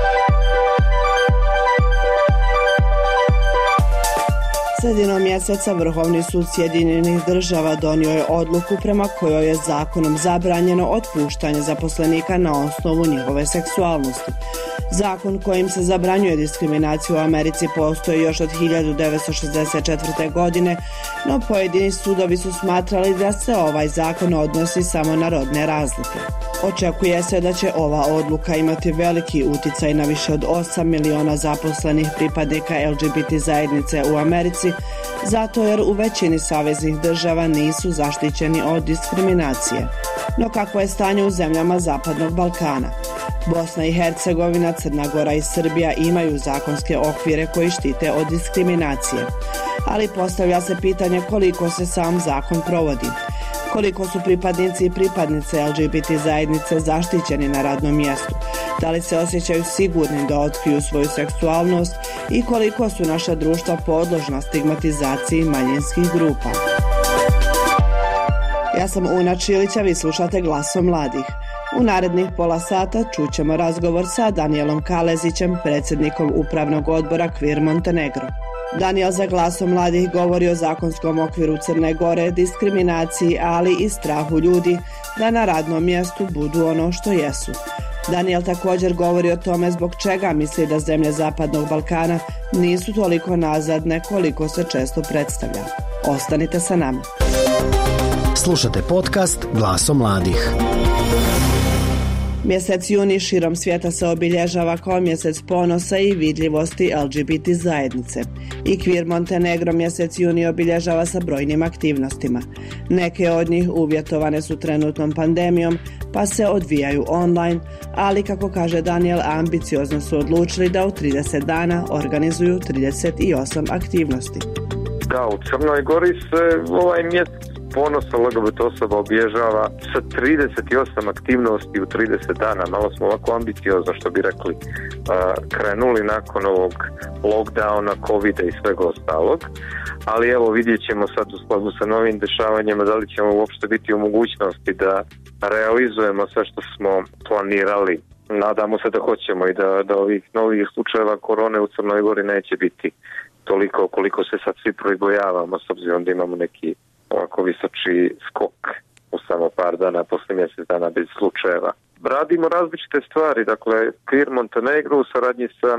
Sredinom mjeseca Vrhovni sud Sjedinjenih država donio je odluku prema kojoj je zakonom zabranjeno otpuštanje zaposlenika na osnovu njihove seksualnosti. Zakon kojim se zabranjuje diskriminaciju u Americi postoji još od hiljadu devetsto šezdeset četvrte. godine, no pojedini sudovi su smatrali da se ovaj zakon odnosi samo na rodne razlike. Očekuje se da će ova odluka imati veliki uticaj na više od osam miliona zaposlenih pripadnika L G B T zajednice u Americi, zato jer u većini saveznih država nisu zaštićeni od diskriminacije. No kakvo je stanje u zemljama Zapadnog Balkana? Bosna i Hercegovina, Crna Gora i Srbija imaju zakonske okvire koji štite od diskriminacije. Ali postavlja se pitanje koliko se sam zakon provodi. Koliko su pripadnici i pripadnice L G B T zajednice zaštićeni na radnom mjestu? Da li se osjećaju sigurni da otkriju svoju seksualnost i koliko su naša društva podložna stigmatizaciji manjinskih grupa? Ja sam Una Čilića, vi slušate Glasom mladih. U narednih pola sata čućemo razgovor sa Danielom Kalezićem, predsjednikom upravnog odbora Queer Montenegro. Daniel za Glasom mladih govori o zakonskom okviru Crne Gore, diskriminaciji, ali i strahu ljudi da na radnom mjestu budu ono što jesu. Daniel također govori o tome zbog čega misli da zemlje Zapadnog Balkana nisu toliko nazadne koliko se često predstavlja. Ostanite sa nama. Slušate podcast Glasom mladih. Mjesec juni širom svijeta se obilježava kao mjesec ponosa i vidljivosti L G B T zajednice. I Queer Montenegro mjesec juni obilježava sa brojnim aktivnostima. Neke od njih uvjetovane su trenutnom pandemijom, pa se odvijaju online, ali kako kaže Daniel, ambiciozno su odlučili da u trideset dana organizuju trideset osam aktivnosti. Da, u Crnoj Gori se ovaj mjesec ponosa L G B T osoba obilježava sa trideset osam aktivnosti u trideset dana. Malo smo ovako ambiciozno, što bi rekli, krenuli nakon ovog lockdowna, covida i svega ostalog. Ali evo, vidjet ćemo sad u skladu sa novim dešavanjima da li ćemo uopšte biti u mogućnosti da realizujemo sve što smo planirali. Nadamo se da hoćemo i da, da ovih novih slučajeva korone u Crnoj Gori neće biti toliko koliko se sad svi pribojavamo, s obzirom da imamo neki ovako visoči skok u samo par dana, poslije mjesec dana bez slučajeva. Radimo različite stvari, dakle Queer Montenegro u saradnji sa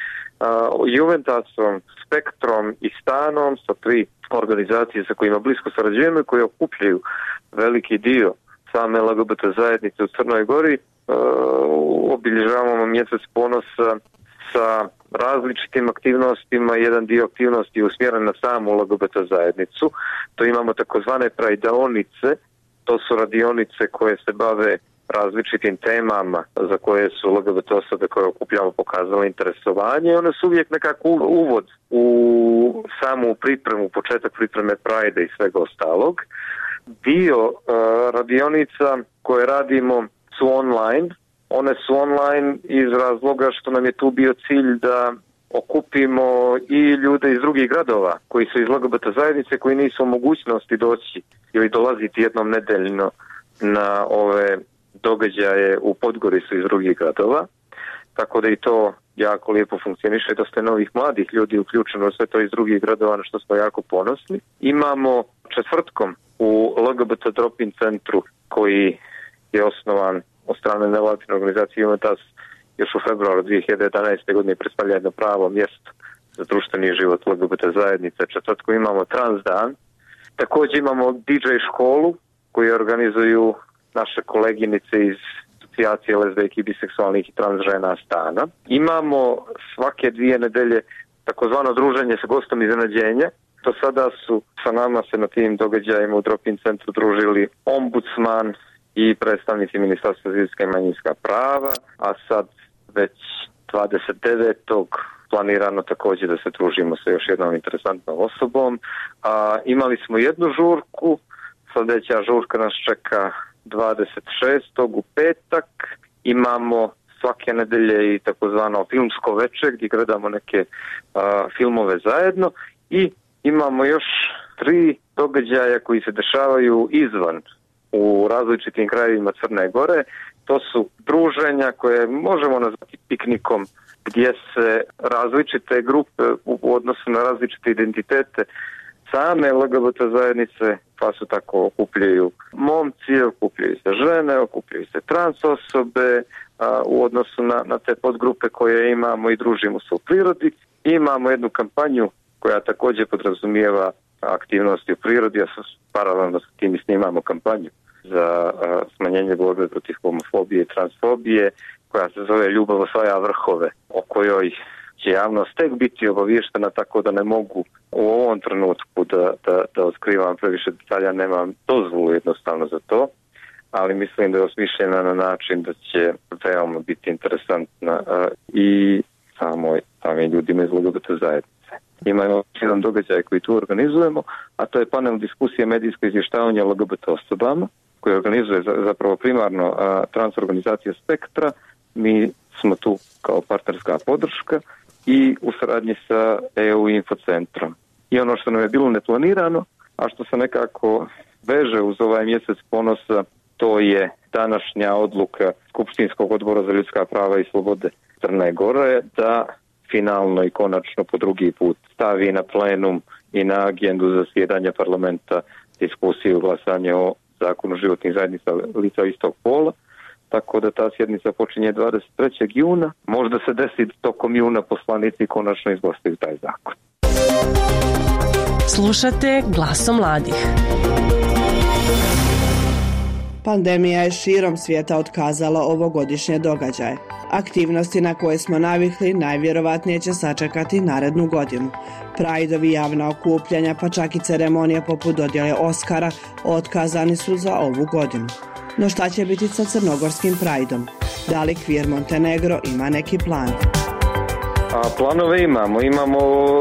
uh, Juventasom, Spektrom i Stanom, sa tri organizacije sa kojima blisko sarađujemo i koje okupljaju veliki dio same L G B T zajednice u Crnoj Gori. Uh, obilježavamo mjesec ponosa sa različitim aktivnostima. Jedan dio aktivnosti je usmjeren na samu L G B T zajednicu. To imamo takozvane prajdaonice, to su radionice koje se bave različitim temama za koje su L G B T osobe koje okupljamo pokazale interesovanje. One su uvijek nekako uvod u samu pripremu, početak pripreme Pride i svega ostalog. Dio uh, radionica koje radimo su online. One su online iz razloga što nam je tu bio cilj da okupimo i ljude iz drugih gradova koji su iz L G B T zajednice, koji nisu u mogućnosti doći ili dolaziti jednom nedeljno na ove događaje u Podgoricu iz drugih gradova. Tako da i to jako lijepo funkcioniše, dosta novih mladih ljudi uključeno sve to iz drugih gradova, na što smo jako ponosni. Imamo četvrtkom u L G B T drop-in centru koji je osnovan od strane nevladine organizacije Juventus još u februaru dvije hiljade jedanaeste. godine predstavlja jedno pravo mjesto za društveni život L G B T zajednice. Četvrtku imamo Trans dan. Također imamo D J školu koju organizuju naše koleginice iz asocijacije lezbijskih, biseksualnih i trans žena Stana. Imamo svake dvije nedelje takozvano druženje sa gostom iznenađenja. Do sada su sa nama se na tim događajima u Drop-in centru družili ombudsman i predstavnici Ministarstva za ljudska i manjinska prava, a sad već dvadeset devetog planirano također da se družimo sa još jednom interesantnom osobom. A, imali smo jednu žurku, sljedeća žurka nas čeka dvadeset šestog u petak. Imamo svake nedelje i takozvano filmsko večer gdje gledamo neke a, filmove zajedno i imamo još tri događaja koji se dešavaju izvan u različitim krajevima Crne Gore. To su druženja koje možemo nazvati piknikom, gdje se različite grupe u odnosu na različite identitete same L G B T zajednice, pa su tako okupljaju momci, okupljaju se žene, okupljaju se trans osobe a, u odnosu na, na te podgrupe koje imamo i družimo se u prirodi. I imamo jednu kampanju koja također podrazumijeva aktivnosti u prirodi, a paralelno s tim i snimamo kampanju za a, smanjenje borbe protiv homofobije i transfobije, koja se zove Ljubav osvaja vrhove, o kojoj će javnost tek biti obavještena, tako da ne mogu u ovom trenutku da, da, da otkrivam previše detalja, nemam dozvolu jednostavno za to, ali mislim da je osmišljena na način da će veoma biti interesantna a, i samoj, samim ljudima iz L G B T zajednice. Imamo jedan događaj koji tu organizujemo, a to je panel diskusije medijsko izvještavanje L G B T osobama, koji organizuje zapravo primarno a, trans organizacija Spektra. Mi smo tu kao partnerska podrška i u saradnji sa E U Infocentrom. I ono što nam je bilo neplanirano, a što se nekako veže uz ovaj mjesec ponosa, to je današnja odluka Skupštinskog odbora za ljudska prava i slobode Crne Gore da finalno i konačno po drugi put stavi na plenum i na agendu zasjedanja parlamenta diskusiju glasanje o zakonu životnih zajednica lica istog pola. Tako da ta sjednica počinje dvadeset trećeg juna. Možda se desi tokom juna poslanici konačno izglasaju taj zakon. Slušate Glasom mladih. Pandemija je širom svijeta otkazala ovogodišnje događaje. Aktivnosti na koje smo navikli najvjerovatnije će sačekati narednu godinu. Prideovi, javna okupljanja pa čak i ceremonije poput dodjele Oskara otkazani su za ovu godinu. No šta će biti sa crnogorskim Prideom? Da li Queer Montenegro ima neki plan? A planove imamo, imamo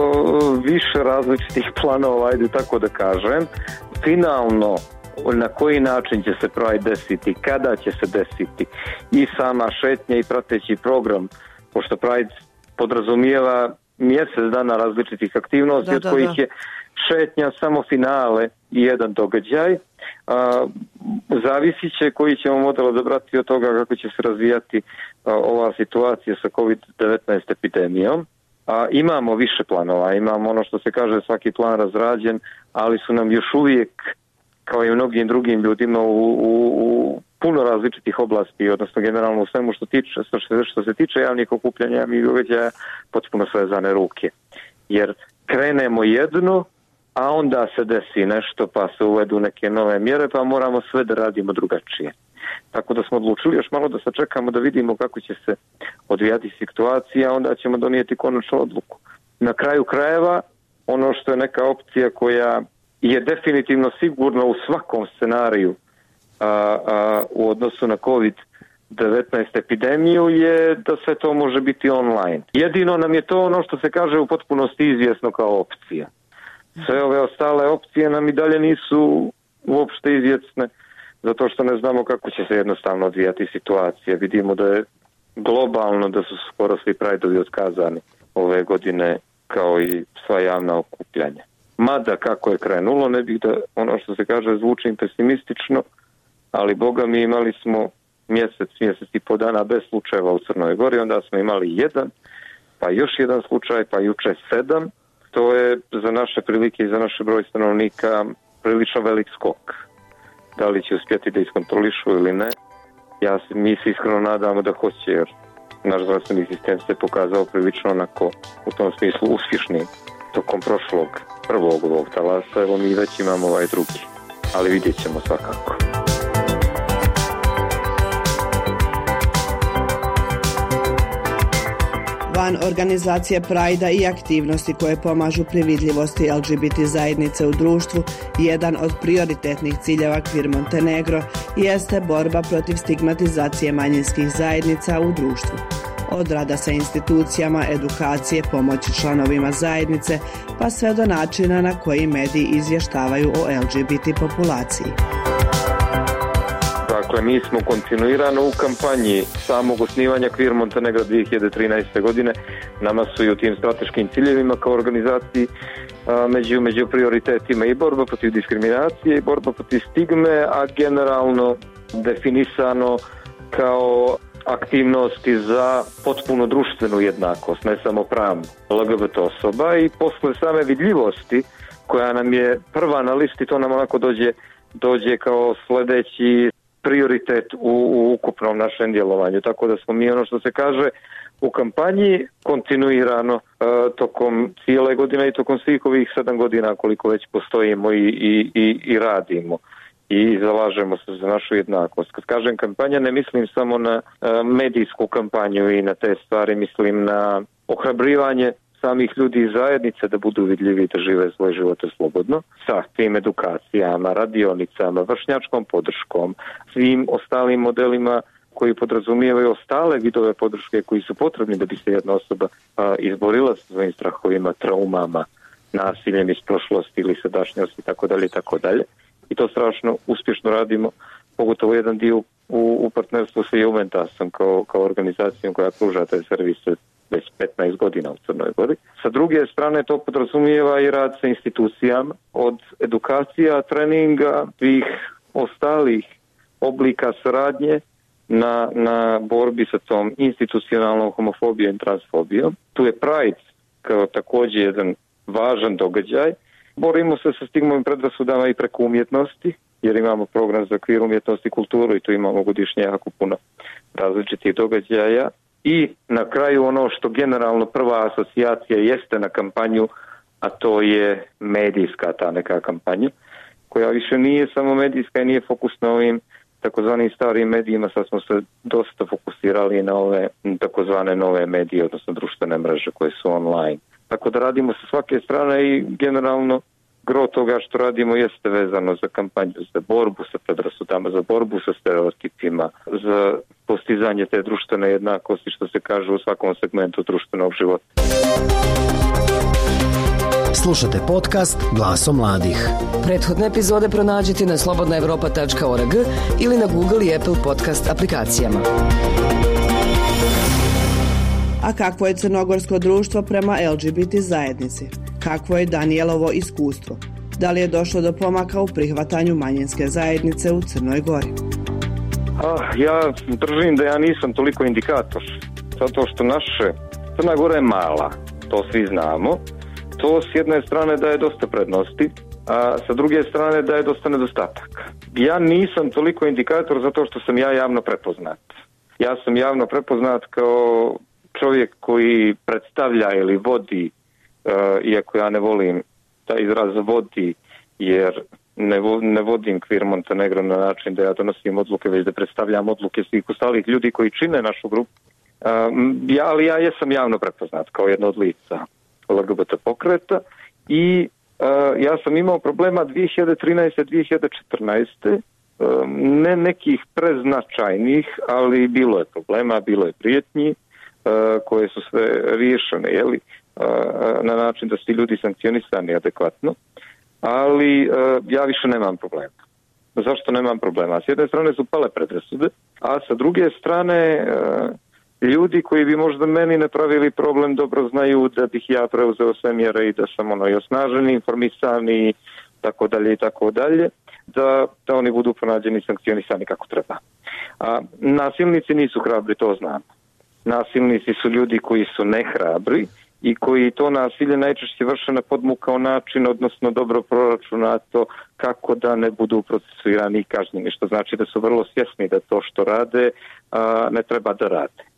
više različitih planova, ajde tako da kažem. Finalno, na koji način će se Pride desiti, kada će se desiti i sama šetnja i prateći program, pošto Pride podrazumijeva mjesec dana različitih aktivnosti, da, od da, kojih da. je šetnja samo finale i jedan događaj. A, zavisit će koji ćemo model odabrati od toga kako će se razvijati a, ova situacija sa kovid devetnaest epidemijom. A, imamo više planova, imamo ono što se kaže svaki plan razrađen, ali su nam još uvijek kao i mnogim drugim ljudima u, u, u puno različitih oblasti, odnosno generalno u svemu što, tiče, što, što se tiče javnih okupljanja, javnih događaja, potpuno svezane ruke. Jer krenemo jedno, a onda se desi nešto pa se uvedu neke nove mjere pa moramo sve da radimo drugačije. Tako da smo odlučili još malo da sačekamo da vidimo kako će se odvijati situacija, onda ćemo donijeti konačnu odluku. Na kraju krajeva, ono što je neka opcija koja je definitivno sigurno u svakom scenariju a, a, u odnosu na kovid devetnaest epidemiju je da sve to može biti online. Jedino nam je to ono što se kaže u potpunosti izvjesno kao opcija. Sve ove ostale opcije nam i dalje nisu uopšte izvjesne, zato što ne znamo kako će se jednostavno odvijati situacija. Vidimo da je globalno da su skoro svi Prideovi otkazani ove godine kao i sva javna okupljanja. Mada kako je krenulo, ne bih da ono što se kaže zvučim pesimistično, ali boga mi imali smo mjesec, mjesec i po dana bez slučajeva u Crnoj Gori, onda smo imali jedan, pa još jedan slučaj, pa juče sedam. To je za naše prilike i za naše broj stanovnika prilično velik skok. Da li će uspjeti da iskontrolišu ili ne? Ja se, mi se iskreno nadamo da hoće, jer naš zdravstveni sistem se pokazao prilično onako u tom smislu uspješnim tokom prošlog prvog ovog talasa, evo mi već imamo ovaj drugi, ali vidjet ćemo svakako. Van organizacije Prajda i aktivnosti koje pomažu pri vidljivosti L G B T zajednice u društvu, jedan od prioritetnih ciljeva Queer Montenegro jeste borba protiv stigmatizacije manjinskih zajednica u društvu. Od rada sa institucijama, edukacije, pomoći članovima zajednice, pa sve do načina na koji mediji izvještavaju o L G B T populaciji. Dakle, mi smo kontinuirano u kampanji samog osnivanja Queer Montenegro dvije hiljade trinaeste. godine. Nama su i u tim strateškim ciljevima kao organizaciji a, među, među prioritetima i borba protiv diskriminacije i borba protiv stigme, a generalno definisano kao aktivnosti za potpuno društvenu jednakost, ne samo pravnu L G B T osoba, i posle same vidljivosti koja nam je prva na listi, to nam onako dođe, dođe kao sljedeći prioritet u, u ukupnom našem djelovanju. Tako da smo mi, ono što se kaže, u kampanji kontinuirano e, tokom cijele godine i tokom svih ovih sedam godina koliko već postojimo i, i, i, i radimo i zalažemo se za našu jednakost. Kad kažem kampanja, ne mislim samo na e, medijsku kampanju i na te stvari, mislim na ohrabrivanje samih ljudi iz zajednice da budu vidljivi i da žive svoje živote slobodno, sa tim edukacijama, radionicama, vršnjačkom podrškom, svim ostalim modelima koji podrazumijevaju ostale vidove podrške koji su potrebni da bi se jedna osoba a, izborila sa svojim strahovima, traumama, nasiljem iz prošlosti ili sadašnjosti, tako dalje, tako dalje. I to strašno uspješno radimo, pogotovo jedan dio u, u partnerstvu sa Juventasom kao, kao organizacijom koja pruža te servise već petnaest godina u Crnoj Gori. Sa druge strane to podrazumijeva i rad sa institucijama, od edukacija, treninga, svih ostalih oblika saradnje na, na borbi sa tom institucionalnom homofobijom i transfobijom. Tu je Pride kao također jedan važan događaj. Borimo se sa stigmom i predrasudama i preko umjetnosti, jer imamo program za queer umjetnost i kulturu i tu imamo godišnje jako puno različitih događaja. I na kraju ono što generalno prva asocijacija jeste na kampanju, a to je medijska ta neka kampanja, koja više nije samo medijska i nije fokus na ovim takozvanim starim medijima, sad smo se dosta fokusirali na ove takozvane nove medije, odnosno društvene mreže koje su online. Tako da radimo sa svake strane i generalno gro toga što radimo jeste vezano za kampanju, za borbu sa predrasudama, za borbu sa stereotipima, za postizanje te društvene jednakosti, što se kaže u svakom segmentu društvenog života. Slušate podcast Glasom mladih. Prethodne epizode pronađite na slobodna evropa tačka org ili na Google i Apple podcast aplikacijama. A kakvo je crnogorsko društvo prema L G B T zajednici? Kakvo je Danielovo iskustvo? Da li je došlo do pomaka u prihvatanju manjinske zajednice u Crnoj Gori? Ah, ja držim da ja nisam toliko indikator, zato što naše Crna Gora je mala, to svi znamo. To s jedne strane daje dosta prednosti, a sa druge strane daje dosta nedostataka. Ja nisam toliko indikator zato što sam ja javno prepoznat. Ja sam javno prepoznat kao čovjek koji predstavlja ili vodi, uh, iako ja ne volim taj izraz vodi, jer ne, vo, ne vodim Queer Montenegro na način da ja donosim odluke, već da predstavljam odluke svih ostalih ljudi koji čine našu grupu. Uh, ja, ali ja jesam javno prepoznat kao jedno od lica L G B T pokreta i uh, ja sam imao problema dvije hiljade trinaeste. dvije hiljade četrnaeste. Uh, ne nekih preznačajnih, ali bilo je problema, bilo je prijetnji uh, koje su sve riješene, jeli, uh, na način da su ljudi sankcionisani adekvatno, ali uh, ja više nemam problema. Zašto nemam problema? S jedne strane su pale predrasude, a sa druge strane uh, ljudi koji bi možda meni napravili problem dobro znaju da bih ja preuzeo sve mjere i da sam ono i osnaženi, informisani, tako dalje i tako dalje, da, da oni budu pronađeni sankcionisani kako treba. A nasilnici nisu hrabri, to znam. Nasilnici su ljudi koji su nehrabri i koji to nasilje najčešće vrše na podmukao način, odnosno dobro proračunato kako da ne budu procesuirani i kažnjeni, što znači da su vrlo svjesni da to što rade a, ne treba da rade.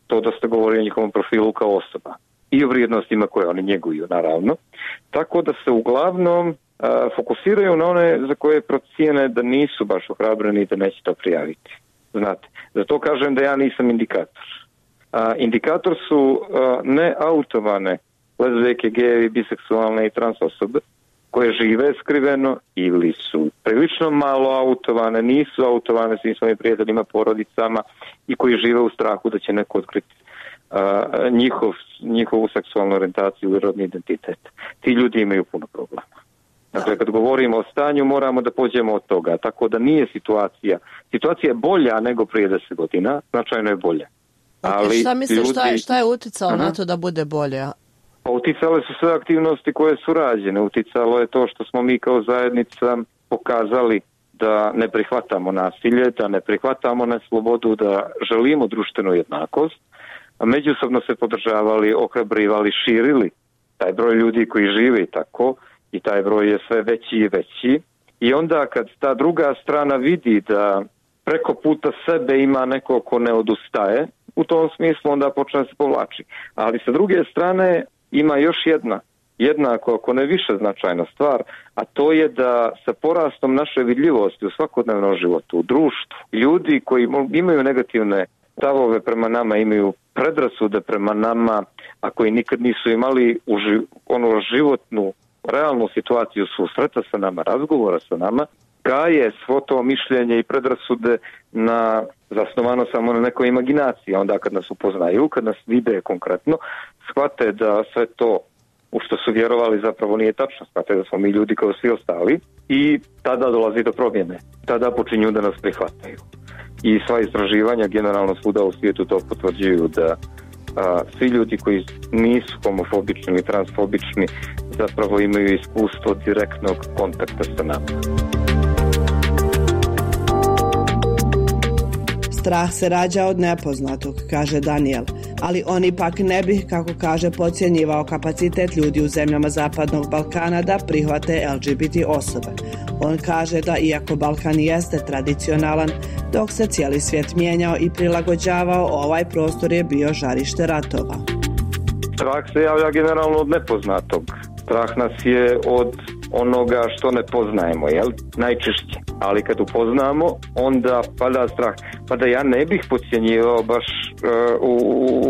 to dosta govori o njihovom profilu kao osoba i o vrijednostima koje oni njeguju, naravno. Tako da se uglavnom a, fokusiraju na one za koje procijene da nisu baš ohrabreni i da neće to prijaviti. Znate, zato kažem da ja nisam indikator. A, indikator su a, neautovane lezbijke, gejevi, biseksualne i trans osobe koje žive skriveno ili su prilično malo autovane, nisu autovane svim svojim prijateljima, porodicama i koji žive u strahu da će neko otkriti uh, njihov, njihovu seksualnu orijentaciju ili rodni identitet. Ti ljudi imaju puno problema. Dakle, kad govorimo o stanju, moramo da pođemo od toga. Tako da nije situacija. Situacija je bolja nego prije deset godina, značajno je bolja. Ali šta misliš, ljudi... šta, je, šta je uticalo uh-huh. na to da bude bolje? Pa uticale su sve aktivnosti koje su rađene. Uticalo je to što smo mi kao zajednica pokazali da ne prihvatamo nasilje, da ne prihvatamo neslobodu, da želimo društvenu jednakost, a međusobno se podržavali, ohrabrivali, širili taj broj ljudi koji žive i tako, i taj broj je sve veći i veći. I onda kad ta druga strana vidi da preko puta sebe ima neko ko ne odustaje, u tom smislu onda počne se povlači. Ali sa druge strane ima još jedna, jednako ako ne više značajna stvar, a to je da sa porastom naše vidljivosti u svakodnevnom životu, u društvu, ljudi koji imaju negativne stavove prema nama, imaju predrasude prema nama, a koji nikad nisu imali uži, ono životnu, realnu situaciju susreta sa nama, razgovora sa nama, gaje svo to mišljenje i predrasude na zasnovano samo na nekoj imaginaciji. Onda kad nas upoznaju, kad nas vide konkretno, shvate da sve to u što su vjerovali zapravo nije tačno, shvate da smo mi ljudi kao svi ostali i tada dolazi do promjene. Tada počinju da nas prihvataju. I sva istraživanja generalno svuda u svijetu to potvrđuju da a, svi ljudi koji nisu homofobični ili transfobični zapravo imaju iskustvo direktnog kontakta sa nama. Strah se rađa od nepoznatog, kaže Daniel, ali on ipak ne bi, kako kaže, podcjenjivao kapacitet ljudi u zemljama Zapadnog Balkana da prihvate L G B T osobe. On kaže da iako Balkan jeste tradicionalan, dok se cijeli svijet mijenjao i prilagođavao, ovaj prostor je bio žarište ratova. Strah se javlja generalno od nepoznatog. Strah nas je od onoga što ne poznajemo, jel? Najčešće. Ali kad upoznamo, onda pada strah. Pa da ja ne bih podcjenjivao baš uh, u,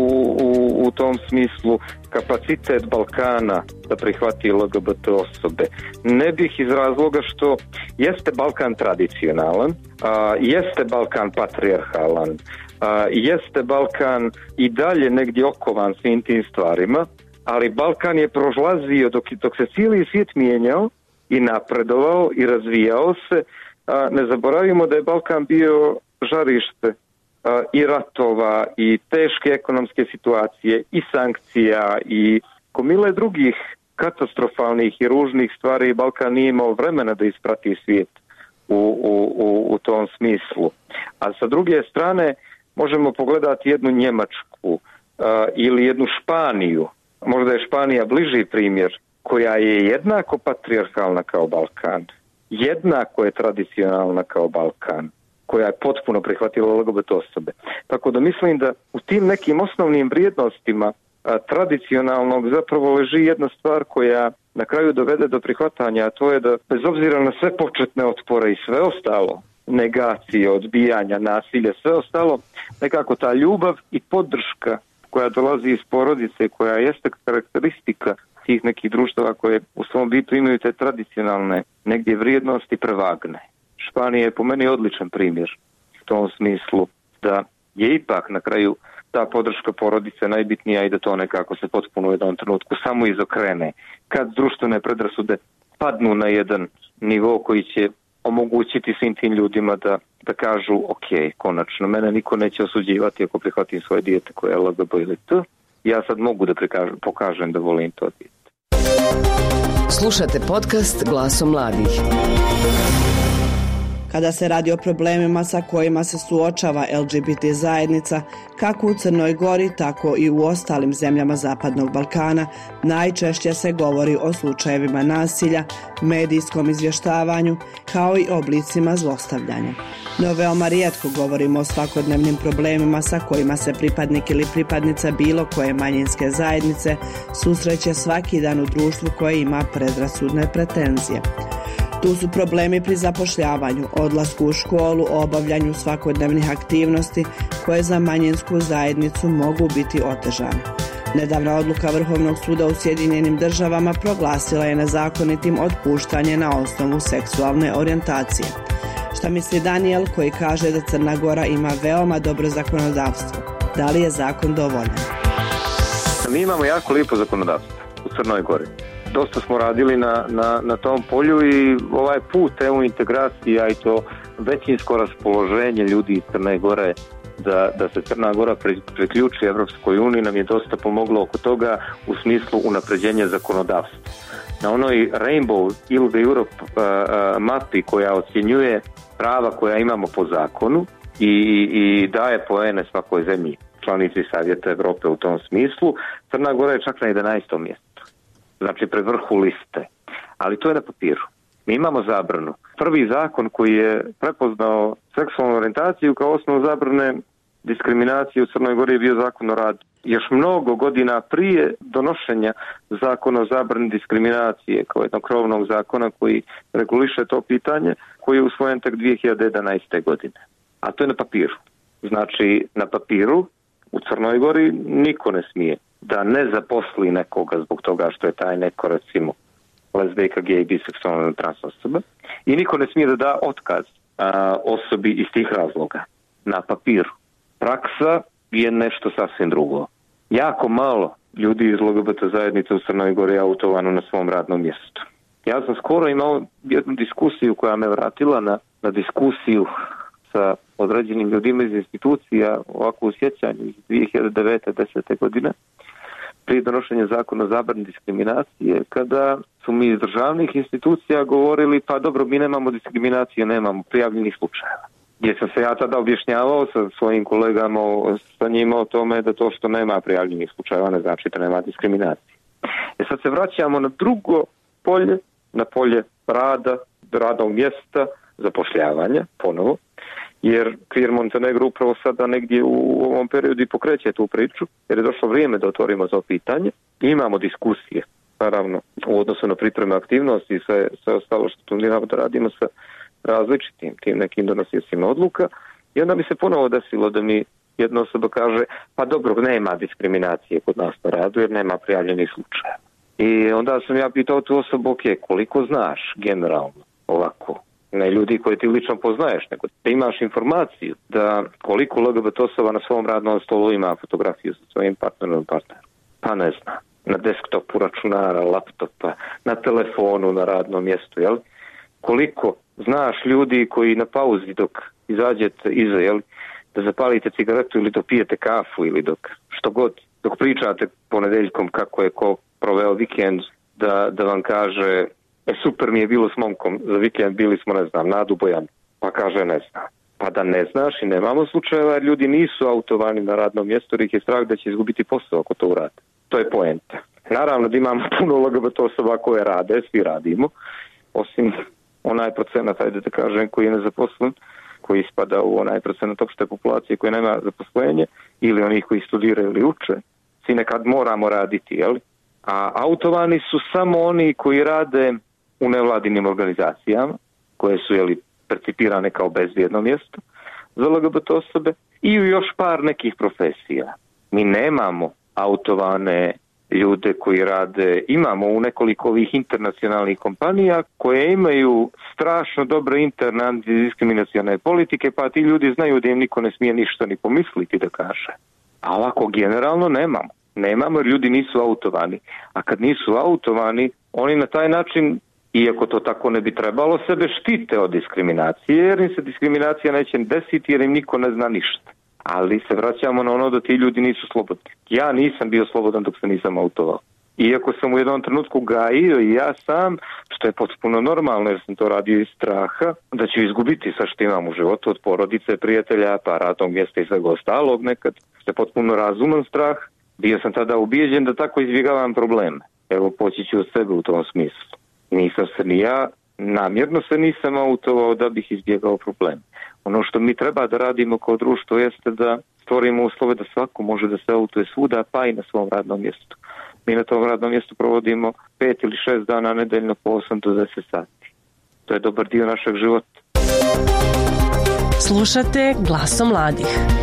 u, u tom smislu kapacitet Balkana da prihvati L G B T osobe. Ne bih iz razloga što jeste Balkan tradicionalan, uh, jeste Balkan patrijarhalan, uh, jeste Balkan i dalje negdje okovan svim tim stvarima, ali Balkan je prožlazio dok, dok se cijeli svijet mijenjao i napredovao i razvijao se. A, ne zaboravimo da je Balkan bio žarište a, i ratova i teške ekonomske situacije i sankcija i gomile drugih katastrofalnih i ružnih stvari. Balkan nije imao vremena da isprati svijet u, u, u, u tom smislu. A sa druge strane možemo pogledati jednu Njemačku a, ili jednu Španiju. Možda je Španija bliži primjer, koja je jednako patrijarhalna kao Balkan, jednako je tradicionalna kao Balkan, koja je potpuno prihvatila L G B T osobe. Tako da mislim da u tim nekim osnovnim vrijednostima a, tradicionalnog zapravo leži jedna stvar koja na kraju dovede do prihvatanja, a to je da bez obzira na sve početne otpore i sve ostalo, negacije, odbijanja, nasilje, sve ostalo, nekako ta ljubav i podrška koja dolazi iz porodice, koja jeste karakteristika tih nekih društava koje u svom bitu imaju te tradicionalne negdje vrijednosti prevagne. Španija je po meni odličan primjer u tom smislu da je ipak na kraju ta podrška porodice najbitnija i da to nekako se potpuno u jednom trenutku samo izokrene. Kad društvene predrasude padnu na jedan nivo koji će omogućiti svim tim ljudima da, da kažu ok, konačno, mene niko neće osuđivati ako prihvatim svoje dijete koje je L G B T ili T. Ja sad mogu da prikažem, pokažem da volim to dijete. Slušate podcast Glasom mladih. Kada se radi o problemima sa kojima se suočava L G B T zajednica, kako u Crnoj Gori, tako i u ostalim zemljama Zapadnog Balkana, najčešće se govori o slučajevima nasilja, medijskom izvještavanju, kao i oblicima zlostavljanja. No veoma rijetko govorimo o svakodnevnim problemima sa kojima se pripadnik ili pripadnica bilo koje manjinske zajednice susreće svaki dan u društvu koje ima predrasudne pretenzije. Tu su problemi pri zapošljavanju, odlasku u školu, obavljanju svakodnevnih aktivnosti koje za manjinsku zajednicu mogu biti otežane. Nedavna odluka Vrhovnog suda u Sjedinjenim državama proglasila je nezakonitim otpuštanje na osnovu seksualne orijentacije. Šta misli Daniel koji kaže da Crna Gora ima veoma dobro zakonodavstvo? Da li je zakon dovoljan? Mi imamo jako lijepo zakonodavstvo u Crnoj Gori. Dosta smo radili na, na, na tom polju i ovaj put E U integracija i to većinsko raspoloženje ljudi iz Crne Gore da, da se Crna Gora priključi Evropskoj uniji nam je dosta pomoglo oko toga u smislu unapređenja zakonodavstva. Na onoj Rainbow ili Europe uh, uh, mapi koja ocjenjuje prava koja imamo po zakonu i, i daje poene svakoj zemlji, članici Savjeta Evrope u tom smislu, Crna Gora je čak na jedanaestom mjestu. Znači pred vrhu liste. Ali to je na papiru. Mi imamo zabranu. Prvi zakon koji je prepoznao seksualnu orijentaciju kao osnovu zabrane diskriminacije u Crnoj Gori je bio zakon o radu. Još mnogo godina prije donošenja zakona o zabrani diskriminacije kao jednog krovnog zakona koji reguliše to pitanje, koji je usvojen tek dvije hiljade jedanaeste. godine. A to je na papiru. Znači na papiru u Crnoj Gori niko ne smije da ne zaposli nekoga zbog toga što je taj neko recimo lezbijka, gej, biseksualna, trans osoba i niko ne smije da da otkaz a, osobi iz tih razloga na papiru. Praksa je nešto sasvim drugo. Jako malo ljudi iz L G B T zajednice u Crnoj Gori je autovano na svom radnom mjestu. Ja sam skoro imao jednu diskusiju koja me vratila na, na diskusiju sa određenim ljudima iz institucija ovako u sjećanju iz dvije hiljade devete. desete. godine prije donošenja zakona o zabrani diskriminacije, kada su mi iz državnih institucija govorili pa dobro, mi nemamo diskriminacije, nemamo prijavljenih slučajeva. Gdje sam se ja tada objašnjavao sa svojim kolegama, sa njima o tome da to što nema prijavljenih slučajeva ne znači da nema diskriminacije. E sad se vraćamo na drugo polje, na polje rada, radnog mjesta, zapošljavanja, ponovo, jer Queer Montenegro upravo sada negdje u ovom periodu i pokreće tu priču, jer je došlo vrijeme da otvorimo to pitanje. Imamo diskusije, naravno, u odnosu na pripreme aktivnosti i sve, sve ostalo što planiramo da radimo sa različitim tim nekim donosiocima odluka. I onda mi se ponovo desilo da mi jedna osoba kaže, pa dobro, nema diskriminacije kod nas na radu jer nema prijavljenih slučaja. I onda sam ja pitao tu osobu, ok, koliko znaš generalno ovako, ne ljudi koje ti lično poznaješ, nego da imaš informaciju da koliko L G B T osoba na svom radnom stolu ima fotografiju sa svojim partnerom partnerom. Pa ne znam, na desktopu računara, laptopa, na telefonu, na radnom mjestu, jel? Koliko znaš ljudi koji na pauzi dok izađete iza, jel, da zapalite cigaretu ili dok pijete kafu ili dok što god, dok pričate ponedeljkom kako je ko proveo vikend, da, da vam kaže e super mi je bilo s momkom za vikend, bili smo ne znam na Dubojanu, pa kaže ne znam. Pa da ne znaš i nemamo slučajeva jer ljudi nisu autovani na radnom mjestu jer ih je strah da će izgubiti posao ako to urade. To je poenta. Naravno da imamo puno L G B T osoba koje rade, svi radimo, osim onaj procenat, ajde da kažem, koji je nezaposlen, koji spada u onaj procenat opšte populacije koji nema zaposlenje, ili onih koji studiraju ili uče, svi nekad moramo raditi, jel? A autovani su samo oni koji rade u nevladinim organizacijama, koje su, jeli, percipirane kao bezbjedno mjesto za L G B T osobe, i u još par nekih profesija. Mi nemamo autovane ljude koji rade, imamo u nekoliko ovih internacionalnih kompanija koje imaju strašno dobre interne antidiskriminacione politike, pa ti ljudi znaju da im niko ne smije ništa ni pomisliti da kaže. A ovako generalno nemamo. Nemamo jer ljudi nisu autovani. A kad nisu autovani, oni na taj način, iako to tako ne bi trebalo, sebe štite od diskriminacije, jer im se diskriminacija neće desiti jer im niko ne zna ništa. Ali se vraćamo na ono da ti ljudi nisu slobodni. Ja nisam bio slobodan dok se nisam autovao. Iako sam u jednom trenutku gajio i ja sam, što je potpuno normalno jer sam to radio iz straha, da ću izgubiti sa što imam u životu od porodice, prijatelja, pa radnog mjesta i svega ostalog nekad. Što je potpuno razuman strah. Bio sam tada ubijeđen da tako izbjegavam probleme. Evo, poći ću od sebe u tom smislu. Nisam se ni ja, namjerno se nisam autovao da bih izbjegao probleme. Ono što mi treba da radimo kao društvo jeste da stvorimo uslove da svako može da se autuje svuda, pa i na svom radnom mjestu. Mi na tom radnom mjestu provodimo pet ili šest dana nedeljno po osam do deset sati. To je dobar dio našeg života. Slušate Glasom mladih.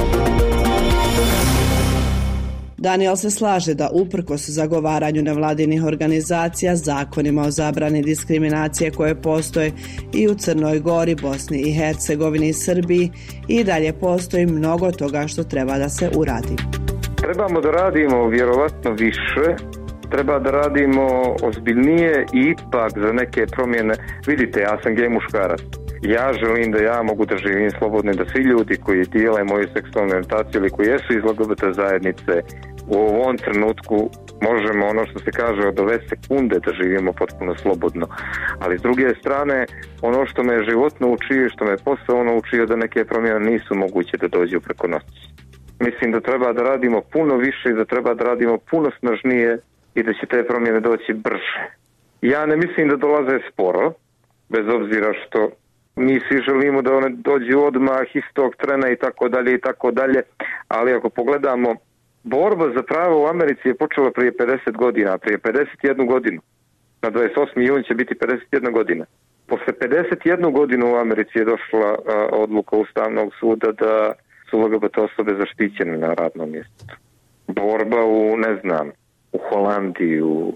Daniel se slaže da uprkos zagovaranju nevladinih organizacija, zakonima o zabrani diskriminacije koje postoje i u Crnoj Gori, Bosni i Hercegovini i Srbiji, i dalje postoji mnogo toga što treba da se uradi. Trebamo da radimo vjerovatno više, treba da radimo ozbiljnije i ipak za neke promjene. Vidite, ja sam gej muškarac. Ja želim da ja mogu da živim slobodno, da svi ljudi koji dijele moju seksualnu orijentaciju ili koji jesu iz L G B T zajednice u ovom trenutku možemo, ono što se kaže, od ove sekunde da živimo potpuno slobodno. Ali s druge strane, ono što me životno učio, što me posao naučio, da neke promjene nisu moguće da dođu preko noći. Mislim da treba da radimo puno više i da treba da radimo puno snažnije i da će te promjene doći brže. Ja ne mislim da dolaze sporo, bez obzira što mi svi želimo da one dođu odmah istog trena i tako dalje i tako dalje, ali ako pogledamo, borba za pravo u Americi je počela prije pedeset godina, prije pedeset jednu godinu. Na dvadeset osmi jun će biti pedeset jedna godina. Posle pedeset jednu godinu u Americi je došla a, odluka Ustavnog suda da su L G B T osobe zaštićene na radnom mjestu. Borba u, ne znam, u Holandiji, u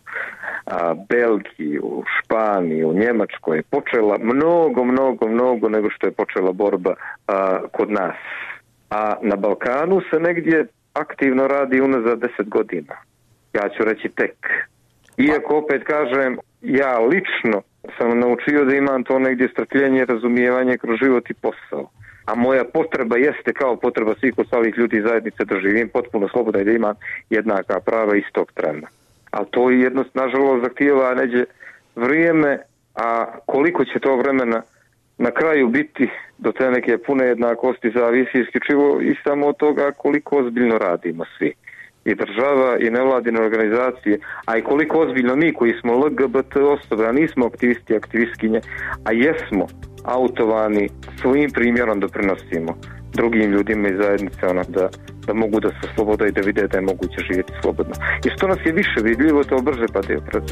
a, Belgiji, u Španiji, u Njemačkoj je počela mnogo, mnogo, mnogo nego što je počela borba a, kod nas. A na Balkanu se negdje aktivno radi unazad deset godina. Ja ću reći tek. Iako opet kažem, ja lično sam naučio da imam to negdje strpljenje, razumijevanje kroz život i posao. A moja potreba jeste kao potreba svih ostalih ljudi zajednice da živim potpuno slobodno i da imam jednaka prava istog trena. Ali to je jednostavno, nažalost, zahtijeva neđe vrijeme, a koliko će to vremena na kraju biti do te neke pune jednakosti zavisi isključivo i samo od toga koliko ozbiljno radimo svi. I država i nevladine organizacije, a i koliko ozbiljno mi koji smo L G B T osobe, a nismo aktivisti i aktivistkinje, a jesmo autovani, svojim primjerom doprinosimo drugim ljudima iz zajednice ono, da, da mogu da se sloboda i da vide da je moguće živjeti slobodno. I što nas je više vidljivo, to brže padaju proces.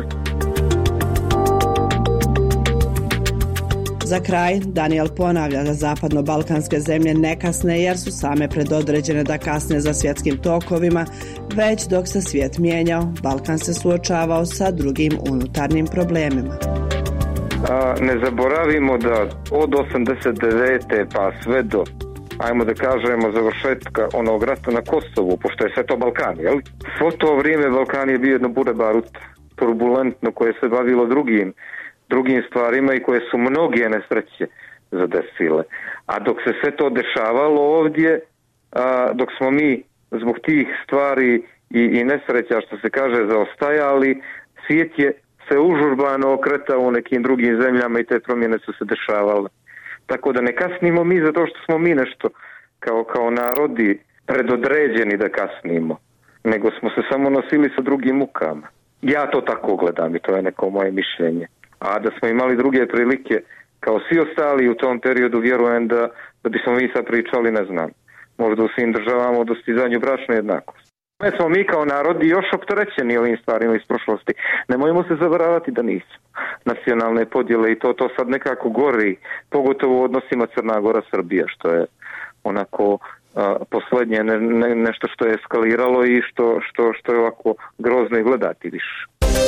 Za kraj, Daniel ponavlja da zapadno-balkanske zemlje ne kasne jer su same predodređene da kasne za svjetskim tokovima, već dok se svijet mijenjao, Balkan se suočavao sa drugim unutarnjim problemima. A, ne zaboravimo da od osamdeset devete pa sve do, ajmo da kažemo, završetka onog rata na Kosovu, pošto je sve to Balkan, jel? Svo to vrijeme Balkan je bio jedno bure barut, turbulentno, koje se bavilo drugim drugim stvarima i koje su mnoge nesreće zadesile. A dok se sve to dešavalo ovdje, a, dok smo mi zbog tih stvari i, i nesreća, što se kaže, zaostajali, svijet je se užurbano okretao u nekim drugim zemljama i te promjene su se dešavale. Tako da ne kasnimo mi zato što smo mi nešto kao, kao narodi predodređeni da kasnimo, nego smo se samo nosili sa drugim mukama. Ja to tako gledam i to je neko moje mišljenje. A da smo imali druge prilike kao svi ostali u tom periodu, vjerujem da, da bismo mi sad pričali, ne znam, možda u svim državama o dostizanju bračne jednakosti. Ne smo mi kao narodi još opterećeni ovim stvarima iz prošlosti. Nemojmo se zavaravati da nismo. Nacionalne podjele i to, to sad nekako gori, pogotovo u odnosima Crna Gora-Srbija, što je onako a, posljednje ne, ne, nešto što je eskaliralo i što, što, što je ovako grozno i gledati više.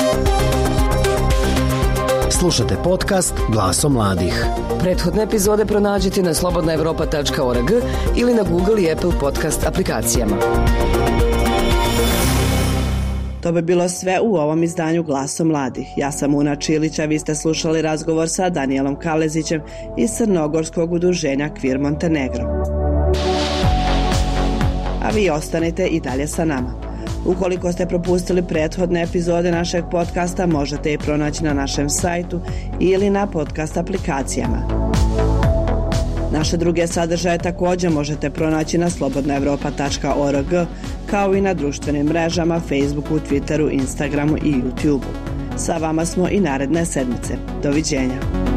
Slušate podcast Glasom mladih. Prethodne epizode pronađite na slobodna evropa tačka org ili na Google i Apple podcast aplikacijama. To bi bilo sve u ovom izdanju Glasom mladih. Ja sam Una Čilić, a vi ste slušali razgovor sa Danielom Kalezićem iz crnogorskog udruženja Queer Montenegro. A vi ostanite i dalje sa nama. Ukoliko ste propustili prethodne epizode našeg podcasta, možete ih pronaći na našem sajtu ili na podcast aplikacijama. Naše druge sadržaje također možete pronaći na slobodna evropa tačka org, kao i na društvenim mrežama Facebooku, Twitteru, Instagramu i YouTubeu. Sa vama smo i naredne sedmice. Doviđenja.